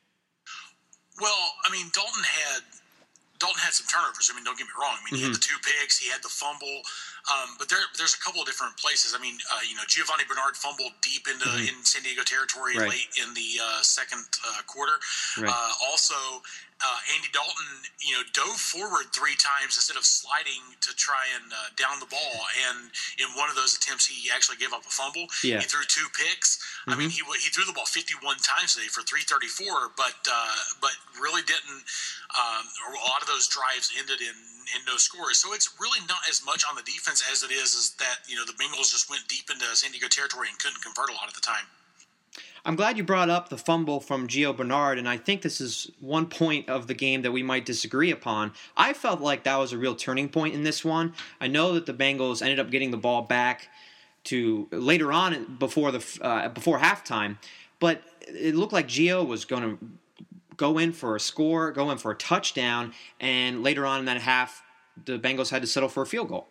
Well, I mean, Dalton had Dalton had some turnovers. I mean, don't get me wrong. I mean, mm-hmm. he had the two picks, he had the fumble, um, but there there's a couple of different places. I mean, uh, you know, Giovanni Bernard fumbled deep into mm-hmm. in San Diego territory right. late in the uh, second uh, quarter. Right. Uh, also, uh, Andy Dalton, you know, dove forward three times instead of sliding to try and uh, down the ball. And in one of those attempts, he actually gave up a fumble. Yeah. He threw two picks. Mm-hmm. I mean, he he threw the ball fifty-one times today for three thirty-four, but uh, but really didn't. Um, a lot of those drives drives ended in, in no scores. So it's really not as much on the defense as it is as that, you know, the Bengals just went deep into San Diego territory and couldn't convert a lot of the time. I'm glad you brought up the fumble from Gio Bernard, and I think this is one point of the game that we might disagree upon. I felt like that was a real turning point in this one. I know that the Bengals ended up getting the ball back to later on before the uh, before halftime, but it looked like Gio was going to go in for a score, go in for a touchdown, and later on in that half, the Bengals had to settle for a field goal.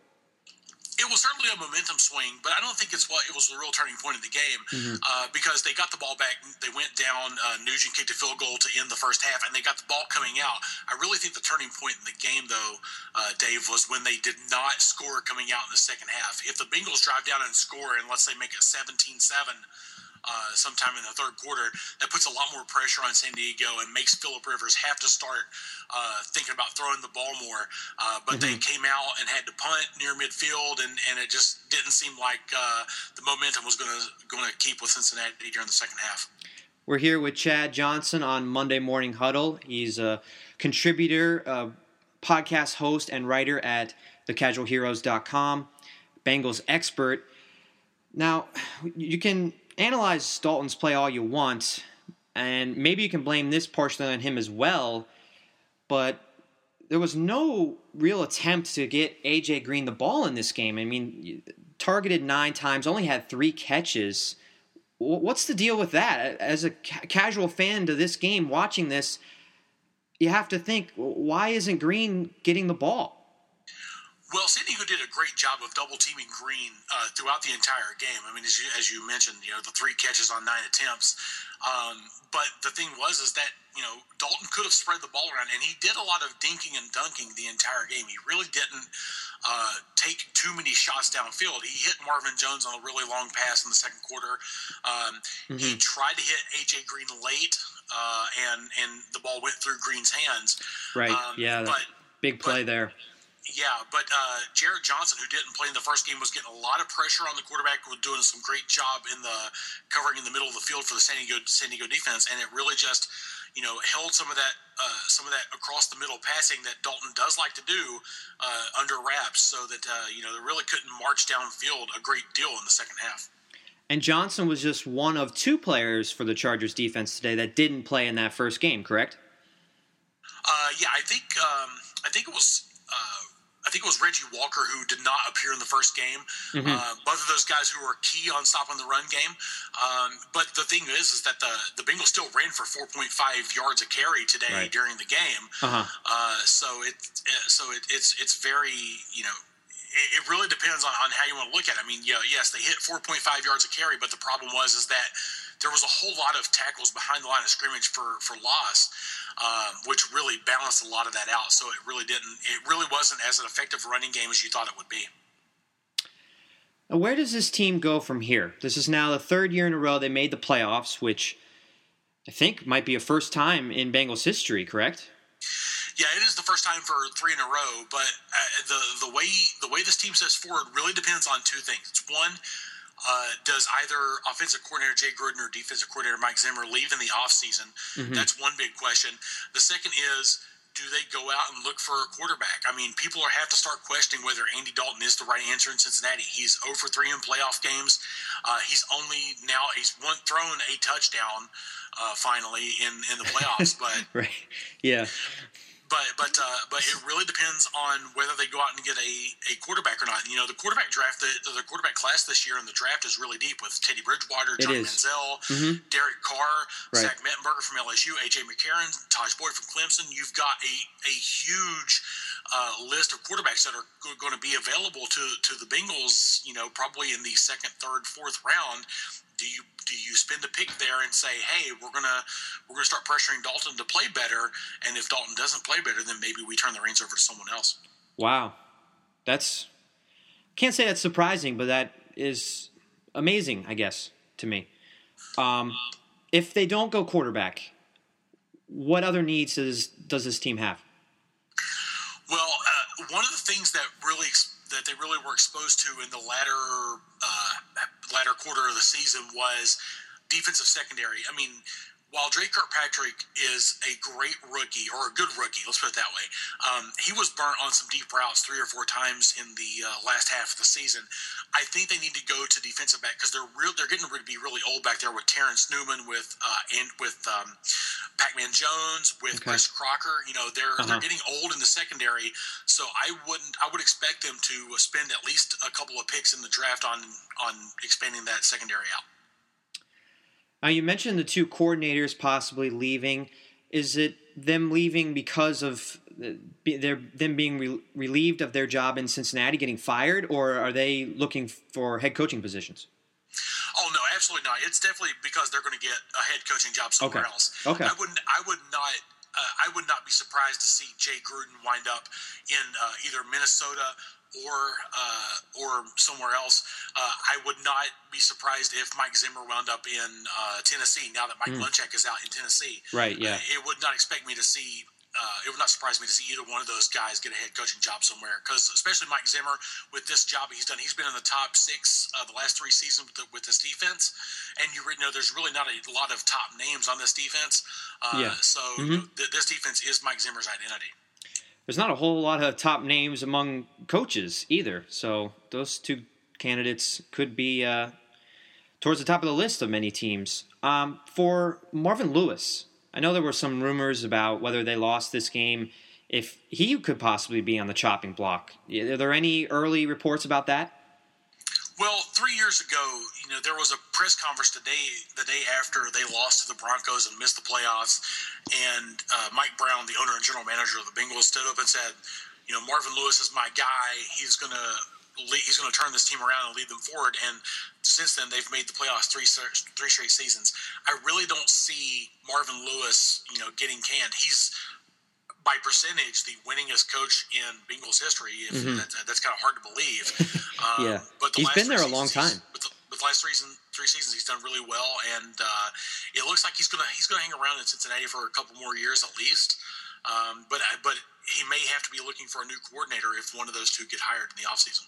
It was certainly a momentum swing, but I don't think it's what it was the real turning point in the game Mm-hmm. uh, because they got the ball back. They went down. Uh, Nugent kicked a field goal to end the first half, and they got the ball coming out. I really think the turning point in the game, though, uh, Dave, was when they did not score coming out in the second half. If the Bengals drive down and score, and let's say make it seventeen seven, Uh, sometime in the third quarter, that puts a lot more pressure on San Diego and makes Phillip Rivers have to start uh, thinking about throwing the ball more. Uh, but Mm-hmm. they came out and had to punt near midfield, and, and it just didn't seem like uh, the momentum was going to going to keep with Cincinnati during the second half. We're here with Chad Johnson on Monday Morning Huddle. He's a contributor, a podcast host, and writer at the casual heroes dot com, Bengals expert. Now, you can analyze Dalton's play all you want, and maybe you can blame this partially on him as well, but there was no real attempt to get A J Green the ball in this game. I mean, targeted nine times, only had three catches. What's the deal with that? As a ca- casual fan to this game, watching this, you have to think, why isn't Green getting the ball? Well, San Diego did a great job of double teaming Green uh, throughout the entire game. I mean, as you, as you mentioned, you know, the three catches on nine attempts. Um, but the thing was, is that, you know, Dalton could have spread the ball around, and he did a lot of dinking and dunking the entire game. He really didn't uh, take too many shots downfield. He hit Marvin Jones on a really long pass in the second quarter. Um, mm-hmm. He tried to hit A J Green late, uh, and and the ball went through Green's hands. Right. Um, yeah. But big play but, there. Yeah, but uh, Jarrett Johnson, who didn't play in the first game, was getting a lot of pressure on the quarterback, was doing some great job in the covering in the middle of the field for the San Diego San Diego defense, and it really just, you know, held some of that uh, some of that across the middle passing that Dalton does like to do uh, under wraps, so that uh, you know they really couldn't march downfield a great deal in the second half. And Johnson was just one of two players for the Chargers defense today that didn't play in that first game, correct? Uh, yeah, I think um, I think it was. Uh, I think it was Reggie Walker who did not appear in the first game. Mm-hmm. Uh, both of those guys who were key on stopping the run game. Um, but the thing is, is that the, the Bengals still ran for four point five yards a carry today right. during the game. Uh-huh. Uh, so it, so it, it's it's very, you know, it, it really depends on, on how you want to look at it. I mean, yeah, yes, they hit four point five yards a carry, but the problem was is that there was a whole lot of tackles behind the line of scrimmage for, for loss. Um, which really balanced a lot of that out. So it really didn't. It really wasn't as an effective running game as you thought it would be. Now, where does this team go from here? This is now the third year in a row they made the playoffs, which I think might be a first time in Bengals history. Correct? Yeah, it is the first time for three in a row. But uh, the the way the way this team sets forward really depends on two things. It's one. Uh, does either offensive coordinator Jay Gruden or defensive coordinator Mike Zimmer leave in the offseason? Mm-hmm. That's one big question. The second is, do they go out and look for a quarterback? I mean, people are have to start questioning whether Andy Dalton is the right answer in Cincinnati. He's zero for three in playoff games. Uh, he's only now he's one thrown a touchdown uh, finally in, in the playoffs. But right, yeah. But but uh, but it really depends on whether they go out and get a, a quarterback or not. You know, the quarterback draft, the, the quarterback class this year in the draft is really deep with Teddy Bridgewater, Johnny Manziel, mm-hmm. Derek Carr, right. Zach Mettenberger from L S U, A J McCarron, Taj Boyd from Clemson. You've got a a huge uh, list of quarterbacks that are go- going to be available to to the Bengals. You know, probably in the second, third, fourth round. Do you do you spend a pick there and say, hey, we're gonna we're gonna start pressuring Dalton to play better, and if Dalton doesn't play better, then maybe we turn the reins over to someone else. Wow, that's can't say that's surprising, but that is amazing, I guess, to me. Um, if they don't go quarterback, what other needs does does this team have? Well, uh, one of the things that really that they really were exposed to in the latter uh, latter quarter of the season was defensive secondary. I mean, while Dre Kirkpatrick is a great rookie, or a good rookie, let's put it that way, um, he was burnt on some deep routes three or four times in the uh, last half of the season. I think they need to go to defensive back because they're real. They're getting to be really old back there with Terrence Newman, with uh, and with um, Pac-Man Jones, with Okay. Chris Crocker. You know, they're Uh-huh. they're getting old in the secondary, so I wouldn't. I would expect them to spend at least a couple of picks in the draft on on expanding that secondary out. Now, you mentioned the two coordinators possibly leaving. Is it them leaving because of uh, be- their them being re- relieved of their job in Cincinnati, getting fired, or are they looking for head coaching positions? Oh no, absolutely not. It's definitely because they're going to get a head coaching job somewhere Okay. else. Okay. I wouldn't. I would not. Uh, I would not be surprised to see Jay Gruden wind up in uh, either Minnesota or uh, or somewhere else. Uh, I would not be surprised if Mike Zimmer wound up in uh, Tennessee now that Mike Munchak is out in Tennessee. Right, yeah. Uh, it would not expect me to see. Uh, it would not surprise me to see either one of those guys get a head coaching job somewhere. Because especially Mike Zimmer, with this job he's done, he's been in the top six uh, the last three seasons with, the, with this defense. And you re- know there's really not a lot of top names on this defense. Uh, Yeah. So you know, th- this defense is Mike Zimmer's identity. There's not a whole lot of top names among coaches either, so those two candidates could be uh, towards the top of the list of many teams. Um, for Marvin Lewis, I know there were some rumors about whether they lost this game, if he could possibly be on the chopping block. Are there any early reports about that? Well, three years ago, you know, there was a press conference today, the day after they lost to the Broncos and missed the playoffs, and uh, Mike Brown, the owner and general manager of the Bengals, stood up and said, "You know, Marvin Lewis is my guy. He's gonna he's gonna turn this team around and lead them forward." And since then, they've made the playoffs three three straight seasons. I really don't see Marvin Lewis, you know, getting canned. He's by percentage, the winningest coach in Bengals history. If Mhm. that, that's kind of hard to believe. Um, Yeah. but the He's last been three there a long seasons, time. With the, with the last three, season, three seasons, he's done really well, and uh, it looks like he's gonna he's gonna hang around in Cincinnati for a couple more years at least. Um, but but he may have to be looking for a new coordinator if one of those two get hired in the offseason.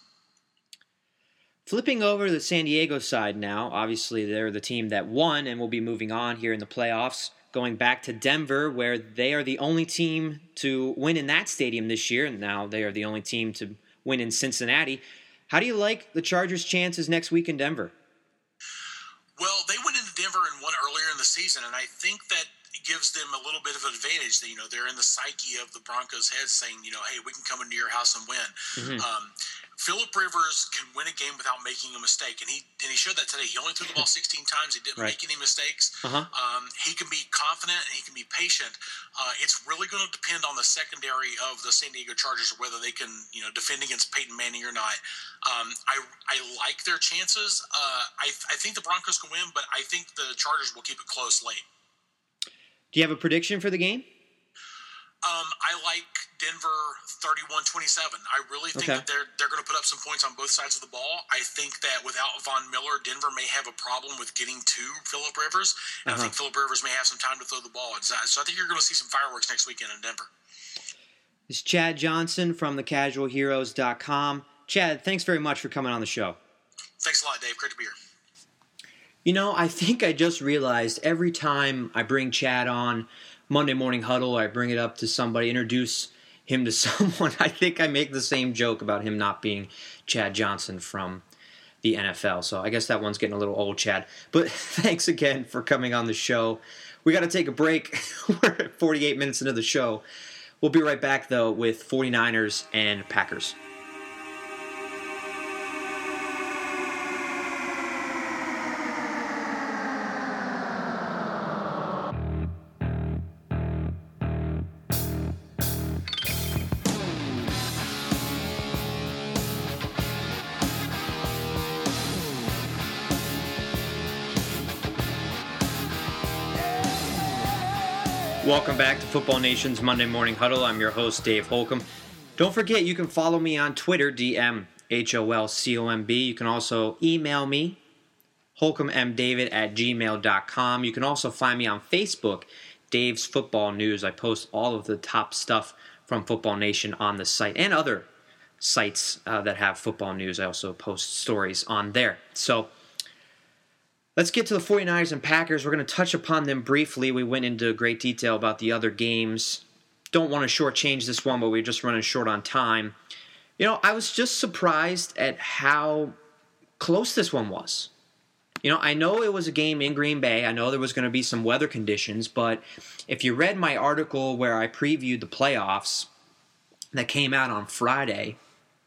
Flipping over to the San Diego side now, obviously they're the team that won and will be moving on here in the playoffs, going back to Denver, where they are the only team to win in that stadium this year, and now they are the only team to win in Cincinnati. How do you like the Chargers' chances next week in Denver? Well, they went into Denver and won earlier in the season, and I think that gives them a little bit of an advantage. That, you know, they're in the psyche of the Broncos' heads, saying, you know, hey, we can come into your house and win. Mhm. Um, Phillip Rivers can win a game without making a mistake, and he and he showed that today. He only threw the ball sixteen times. He didn't Right. make any mistakes. Uh-huh. Um, he can be confident and he can be patient. Uh, it's really going to depend on the secondary of the San Diego Chargers, whether they can, you know, defend against Peyton Manning or not. Um, I I like their chances. Uh, I I think the Broncos can win, but I think the Chargers will keep it close late. Do you have a prediction for the game? Um, I like Denver thirty-one twenty-seven. I really think Okay. that they're they're going to put up some points on both sides of the ball. I think that without Von Miller, Denver may have a problem with getting to Phillip Rivers, and Uh-huh. I think Phillip Rivers may have some time to throw the ball inside. So I think you're going to see some fireworks next weekend in Denver. This is Chad Johnson from the casual heroes dot com. Chad, thanks very much for coming on the show. Thanks a lot, Dave. Great to be here. You know, I think I just realized every time I bring Chad on Monday Morning Huddle, I bring it up to somebody, introduce him to someone, I think I make the same joke about him not being Chad Johnson from the N F L. So I guess that one's getting a little old, Chad. But thanks again for coming on the show. We got to take a break. We're at forty-eight minutes into the show. We'll be right back, though, with forty-niners and Packers. Welcome back to Football Nation's Monday Morning Huddle. I'm your host, Dave Holcomb. Don't forget, you can follow me on Twitter, D M H O L C O M B. You can also email me, holcombmdavid at gmail dot com. You can also find me on Facebook, Dave's Football News. I post all of the top stuff from Football Nation on the site and other sites uh, that have football news. I also post stories on there. So Let's get to the 49ers and Packers. We're going to touch upon them briefly. We went into great detail about the other games. Don't want to shortchange this one, but we're just running short on time. You know, I was just surprised at how close this one was. You know, I know it was a game in Green Bay. I know there was going to be some weather conditions, but if you read my article where I previewed the playoffs that came out on Friday,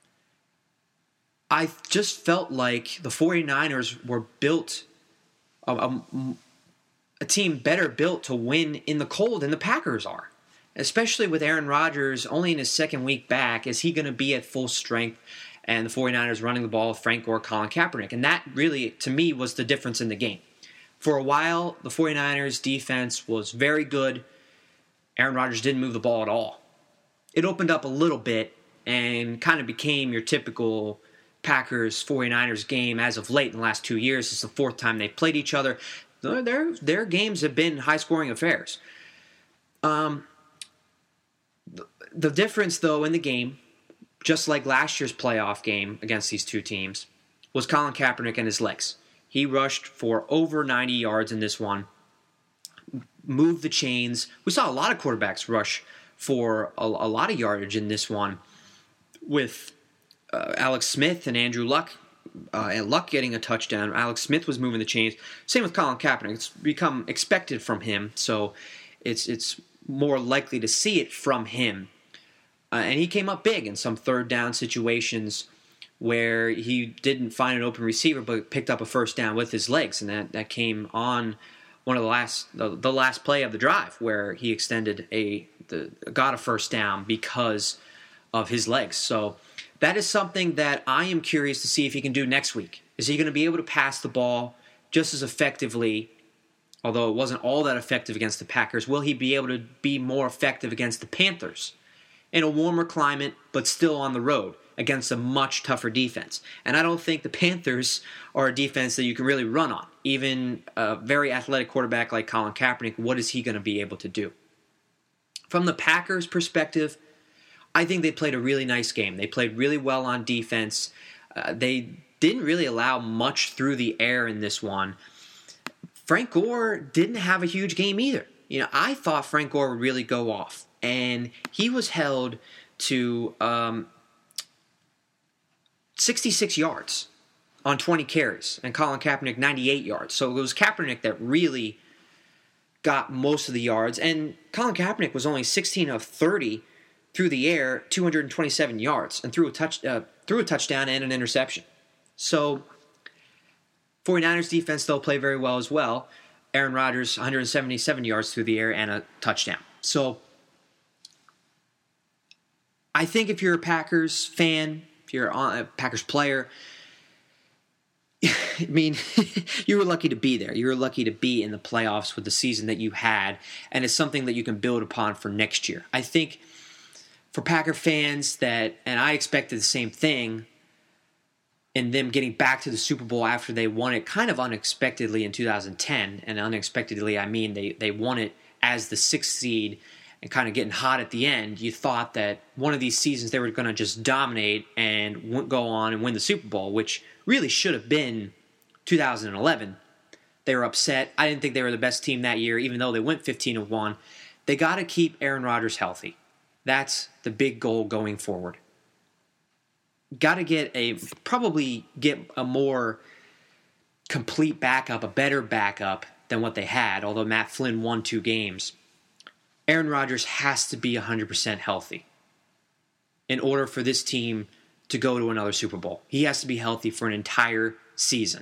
I just felt like the 49ers were built, a, a, a team better built to win in the cold than the Packers are. Especially with Aaron Rodgers only in his second week back, is he going to be at full strength? And the 49ers running the ball with Frank Gore, Colin Kaepernick. And that really, to me, was the difference in the game. For a while, the 49ers defense was very good. Aaron Rodgers didn't move the ball at all. It opened up a little bit and kind of became your typical Packers 49ers game as of late in the last two years. It's the fourth time they've played each other. Their, their games have been high-scoring affairs. Um, the, the difference, though, in the game, just like last year's playoff game against these two teams, was Colin Kaepernick and his legs. He rushed for over ninety yards in this one, moved the chains. We saw a lot of quarterbacks rush for a, a lot of yardage in this one, with uh, Alex Smith and Andrew Luck, uh, and Luck getting a touchdown. Alex Smith was moving the chains. Same with Colin Kaepernick. It's become expected from him, so it's it's more likely to see it from him. Uh, and he came up big in some third down situations where he didn't find an open receiver but picked up a first down with his legs. And that, that came on one of the last the, the last play of the drive where he extended a the, got a first down because of his legs. So that is something that I am curious to see if he can do next week. Is he going to be able to pass the ball just as effectively, although it wasn't all that effective against the Packers? Will he be able to be more effective against the Panthers? In a warmer climate, but still on the road against a much tougher defense. And I don't think the Panthers are a defense that you can really run on. Even a very athletic quarterback like Colin Kaepernick, what is he going to be able to do? From the Packers' perspective, I think they played a really nice game. They played really well on defense. Uh, they didn't really allow much through the air in this one. Frank Gore didn't have a huge game either. You know, I thought Frank Gore would really go off. And he was held to um, sixty-six yards on twenty carries, and Colin Kaepernick ninety-eight yards. So it was Kaepernick that really got most of the yards, and Colin Kaepernick was only sixteen of thirty through the air, two hundred twenty-seven yards, and threw a touch, uh, threw a touchdown and an interception. So 49ers defense, though, played very well as well. Aaron Rodgers, one hundred seventy-seven yards through the air and a touchdown. So I think if you're a Packers fan, if you're a Packers player, I mean, you were lucky to be there. You were lucky to be in the playoffs with the season that you had, and it's something that you can build upon for next year. I think for Packer fans that, and I expected the same thing, in them getting back to the Super Bowl after they won it kind of unexpectedly in two thousand ten, and unexpectedly I mean they, they won it as the sixth seed, and kind of getting hot at the end. You thought that one of these seasons they were going to just dominate and go on and win the Super Bowl, which really should have been two thousand eleven. They were upset. I didn't think they were the best team that year, even though they went fifteen and one. They got to keep Aaron Rodgers healthy. That's the big goal going forward. Got to get a, probably get a more complete backup, a better backup than what they had, although Matt Flynn won two games. Aaron Rodgers has to be one hundred percent healthy in order for this team to go to another Super Bowl. He has to be healthy for an entire season.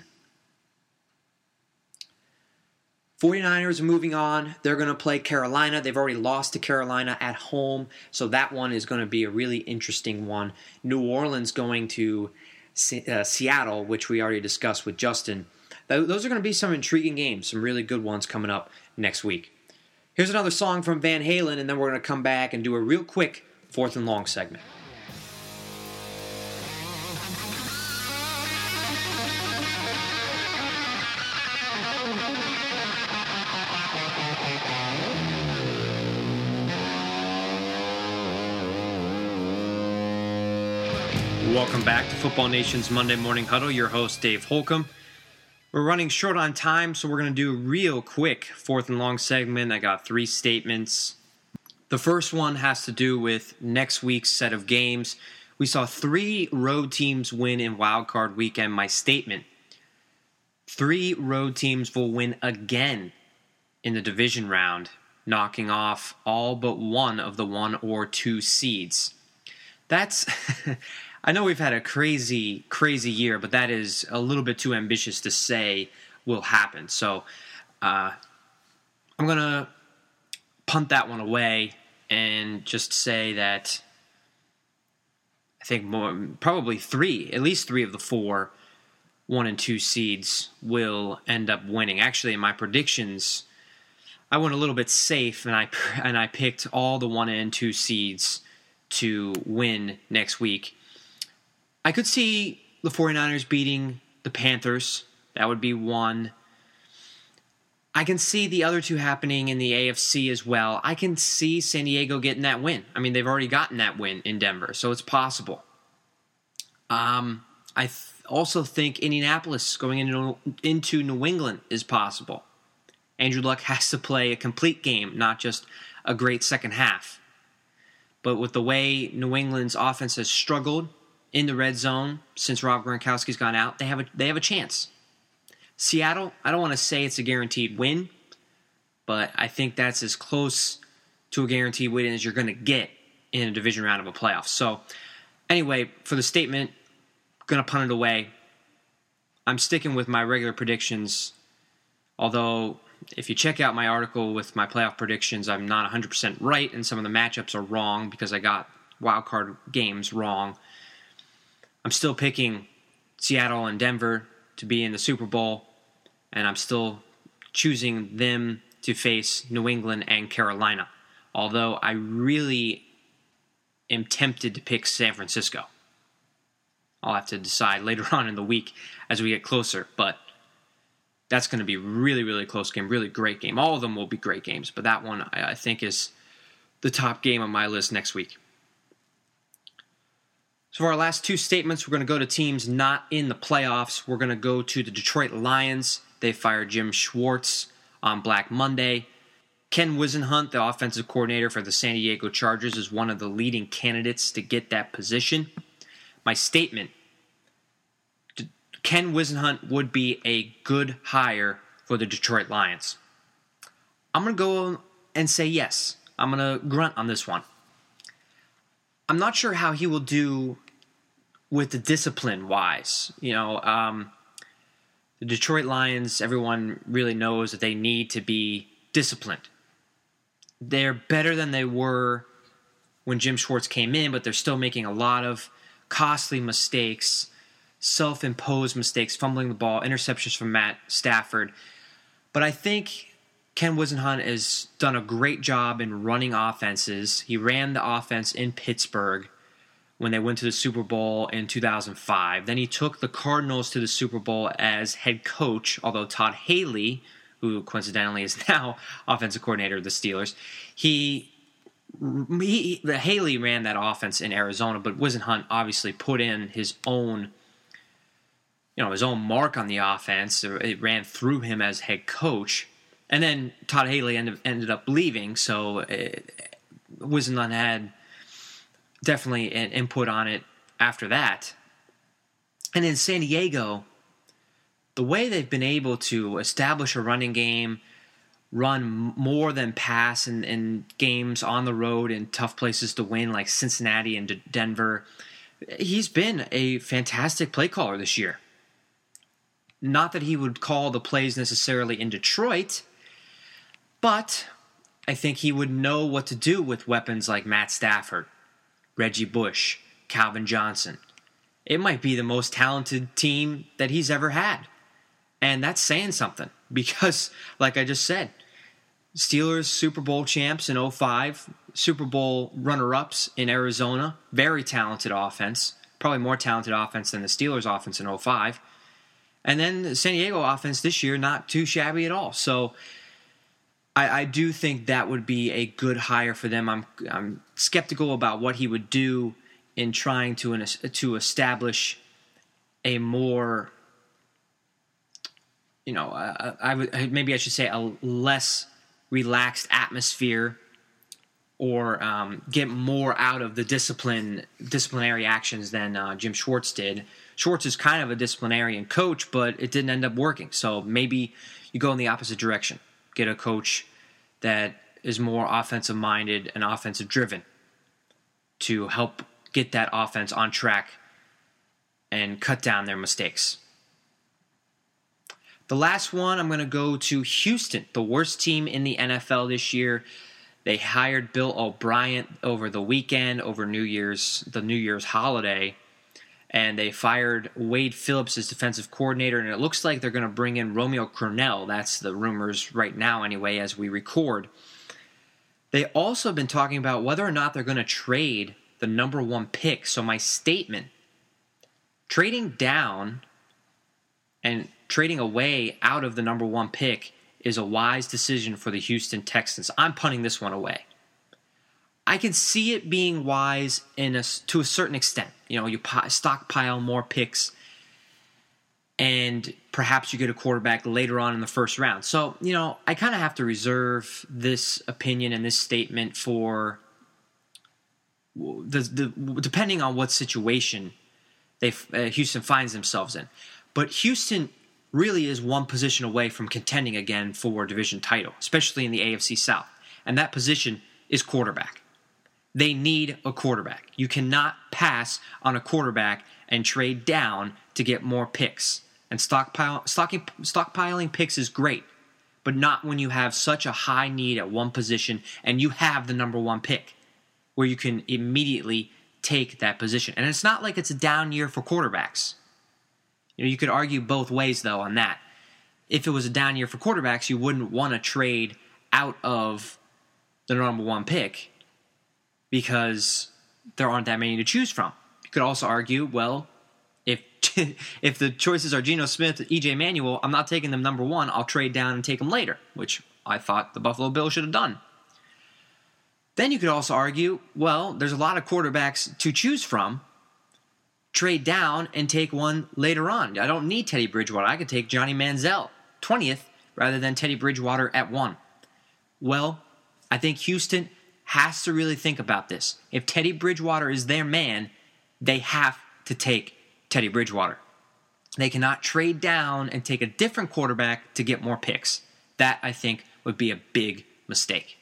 49ers are moving on. They're going to play Carolina. They've already lost to Carolina at home, so that one is going to be a really interesting one. New Orleans going to uh, Seattle, which we already discussed with Justin. Those are going to be some intriguing games, some really good ones coming up next week. Here's another song from Van Halen, and then we're going to come back and do a real quick fourth and long segment. Welcome back to Football Nation's Monday Morning Huddle. Your host, Dave Holcomb. We're running short on time, so we're going to do a real quick fourth and long segment. I got three statements. The first one has to do with next week's set of games. We saw three road teams win in Wild Card Weekend. My statement: three road teams will win again in the division round, knocking off all but one of the one or two seeds. That's... I know we've had a crazy, crazy year, but that is a little bit too ambitious to say will happen. So uh, I'm going to punt that one away and just say that I think more, probably three, at least three of the four one and two seeds will end up winning. Actually, in my predictions, I went a little bit safe, and I and I picked all the one and two seeds to win next week. I could see the 49ers beating the Panthers. That would be one. I can see the other two happening in the A F C as well. I can see San Diego getting that win. I mean, they've already gotten that win in Denver, so it's possible. Um, I th- also think Indianapolis going into, into New England is possible. Andrew Luck has to play a complete game, not just a great second half. But with the way New England's offense has struggled in the red zone since Rob Gronkowski's gone out, they have a they have a chance. Seattle, I don't want to say it's a guaranteed win, but I think that's as close to a guaranteed win as you're going to get in a division round of a playoff. So, anyway, for the statement, going to punt it away. I'm sticking with my regular predictions, although if you check out my article with my playoff predictions, I'm not one hundred percent right, and some of the matchups are wrong because I got wildcard games wrong. I'm still picking Seattle and Denver to be in the Super Bowl, and I'm still choosing them to face New England and Carolina, although I really am tempted to pick San Francisco. I'll have to decide later on in the week as we get closer, but that's going to be a really, really close game, really great game. All of them will be great games, but that one I think is the top game on my list next week. So for our last two statements, we're going to go to teams not in the playoffs. We're going to go to the Detroit Lions. They fired Jim Schwartz on Black Monday. Ken Whisenhunt, the offensive coordinator for the San Diego Chargers, is one of the leading candidates to get that position. My statement: Ken Whisenhunt would be a good hire for the Detroit Lions. I'm going to go and say yes. I'm going to grunt on this one. I'm not sure how he will do with the discipline-wise. You know, um, the Detroit Lions, everyone really knows that they need to be disciplined. They're better than they were when Jim Schwartz came in, but they're still making a lot of costly mistakes, self-imposed mistakes, fumbling the ball, interceptions from Matt Stafford. But I think Ken Whisenhunt has done a great job in running offenses. He ran the offense in Pittsburgh when they went to the Super Bowl in two thousand five. Then he took the Cardinals to the Super Bowl as head coach, although Todd Haley, who coincidentally is now offensive coordinator of the Steelers, he, he the Haley ran that offense in Arizona, but Whisenhunt obviously put in his own you know, his own mark on the offense. It ran through him as head coach. And then Todd Haley ended, ended up leaving, so it, Whisenhunt had definitely an input on it after that. And in San Diego, the way they've been able to establish a running game, run more than pass in, in games on the road in tough places to win like Cincinnati and D- Denver, he's been a fantastic play caller this year. Not that he would call the plays necessarily in Detroit, but I think he would know what to do with weapons like Matt Stafford, Reggie Bush, Calvin Johnson. It might be the most talented team that he's ever had. And that's saying something because, like I just said, Steelers Super Bowl champs in oh five, Super Bowl runner-ups in Arizona, very talented offense, probably more talented offense than the Steelers offense in oh five. And then the San Diego offense this year, not too shabby at all. So I, I do think that would be a good hire for them. I'm I'm skeptical about what he would do in trying to to establish a more you know, uh, I would maybe I should say a less relaxed atmosphere, or um, get more out of the discipline disciplinary actions than uh, Jim Schwartz did. Schwartz is kind of a disciplinarian coach, but it didn't end up working. So maybe you go in the opposite direction. Get a coach that is more offensive minded and offensive driven to help get that offense on track and cut down their mistakes. The last one, I'm going to go to Houston, the worst team in the N F L this year. They hired Bill O'Brien over the weekend, over New Year's, the New Year's holiday, and they fired Wade Phillips as defensive coordinator, and it looks like they're going to bring in Romeo Crennel. That's the rumors right now anyway as we record. They also have been talking about whether or not they're going to trade the number one pick. So my statement, trading down and trading away out of the number one pick is a wise decision for the Houston Texans. I'm punting this one away. I can see it being wise in a, to a certain extent. You know, you stockpile more picks, and perhaps you get a quarterback later on in the first round. So, you know, I kind of have to reserve this opinion and this statement for the, the depending on what situation they uh, Houston finds themselves in. But Houston really is one position away from contending again for a division title, especially in the A F C South. And that position is quarterback. They need a quarterback. You cannot pass on a quarterback and trade down to get more picks. And stockpile, stocking, stockpiling picks is great, but not when you have such a high need at one position and you have the number one pick where you can immediately take that position. And it's not like it's a down year for quarterbacks. You know, you could argue both ways, though, on that. If it was a down year for quarterbacks, you wouldn't want to trade out of the number one pick because there aren't that many to choose from. You could also argue, well, if if the choices are Geno Smith, E J Manuel, I'm not taking them number one. I'll trade down and take them later, which I thought the Buffalo Bills should have done. Then you could also argue, well, there's a lot of quarterbacks to choose from. Trade down and take one later on. I don't need Teddy Bridgewater. I could take Johnny Manziel, twentieth, rather than Teddy Bridgewater at one. Well, I think Houston has to really think about this. If Teddy Bridgewater is their man, they have to take Teddy Bridgewater. They cannot trade down and take a different quarterback to get more picks. That, I think, would be a big mistake.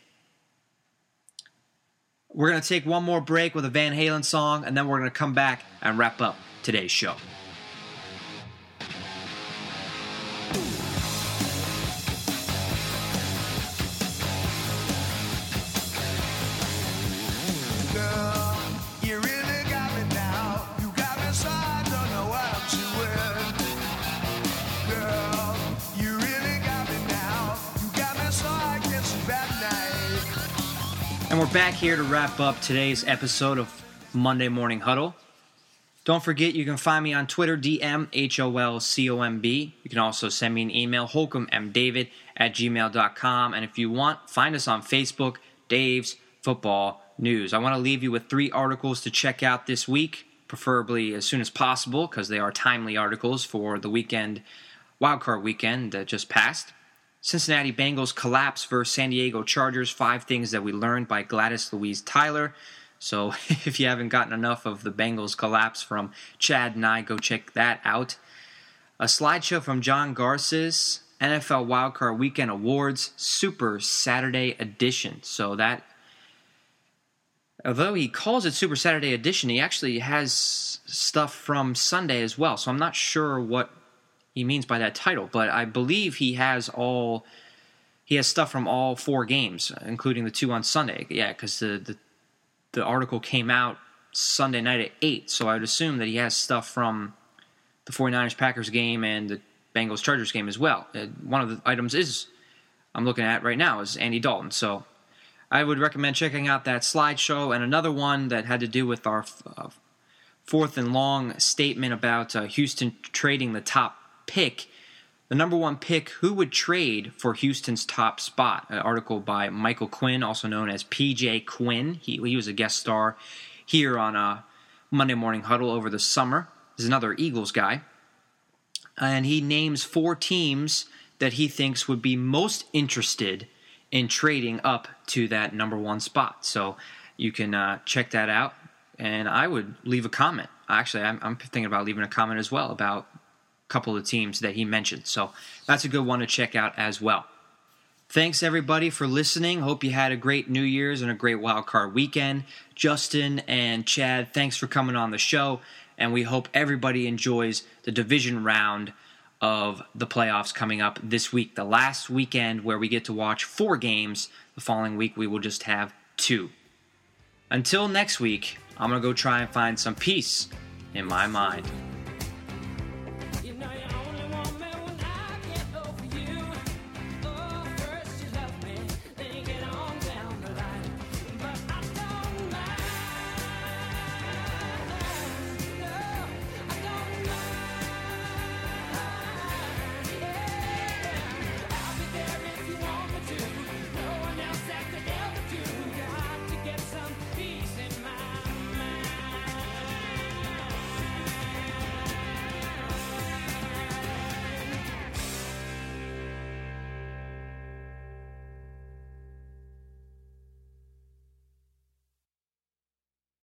We're going to take one more break with a Van Halen song, and then we're going to come back and wrap up today's show. Girl, you really got me now. You got me so I don't know what I'm doing. Girl, you really got me now. You got me so I can sleep at night. And we're back here to wrap up today's episode of Monday Morning Huddle. Don't forget, you can find me on Twitter, D M, H O L C O M B. You can also send me an email, holcombmdavid at gmail dot com. And if you want, find us on Facebook, Dave's Football News. I want to leave you with three articles to check out this week, preferably as soon as possible, because they are timely articles for the weekend, wildcard weekend that just passed. Cincinnati Bengals collapse versus San Diego Chargers, five things that we learned by Gladys Louise Tyler. So if you haven't gotten enough of the Bengals collapse from Chad and I, go check that out. A slideshow from John Garces, N F L Wildcard Weekend Awards, Super Saturday Edition. So that, although he calls it Super Saturday Edition, he actually has stuff from Sunday as well. So I'm not sure what he means by that title, but I believe he has all, he has stuff from all four games, including the two on Sunday. Yeah, because the, the the article came out Sunday night at eight, so I would assume that he has stuff from the 49ers-Packers game and the Bengals-Chargers game as well. Uh, one of the items is, I'm looking at right now, is Andy Dalton. So I would recommend checking out that slideshow, and another one that had to do with our uh, fourth and long statement about uh, Houston trading the top pick. The number one pick, who would trade for Houston's top spot? An article by Michael Quinn, also known as P J Quinn. He, he was a guest star here on uh, Monday Morning Huddle over the summer. He's another Eagles guy. and he names four teams that he thinks would be most interested in trading up to that number one spot. So you can uh, check that out, and I would leave a comment. Actually, I'm, I'm thinking about leaving a comment as well about a couple of teams that he mentioned. So that's a good one to check out as well. Thanks, everybody, for listening. Hope you had a great New Year's and a great Wild Card weekend. Justin and Chad, thanks for coming on the show, and we hope everybody enjoys the division round of the playoffs coming up this week, the last weekend where we get to watch four games. The following week, we will just have two. Until next week, I'm going to go try and find some peace in my mind.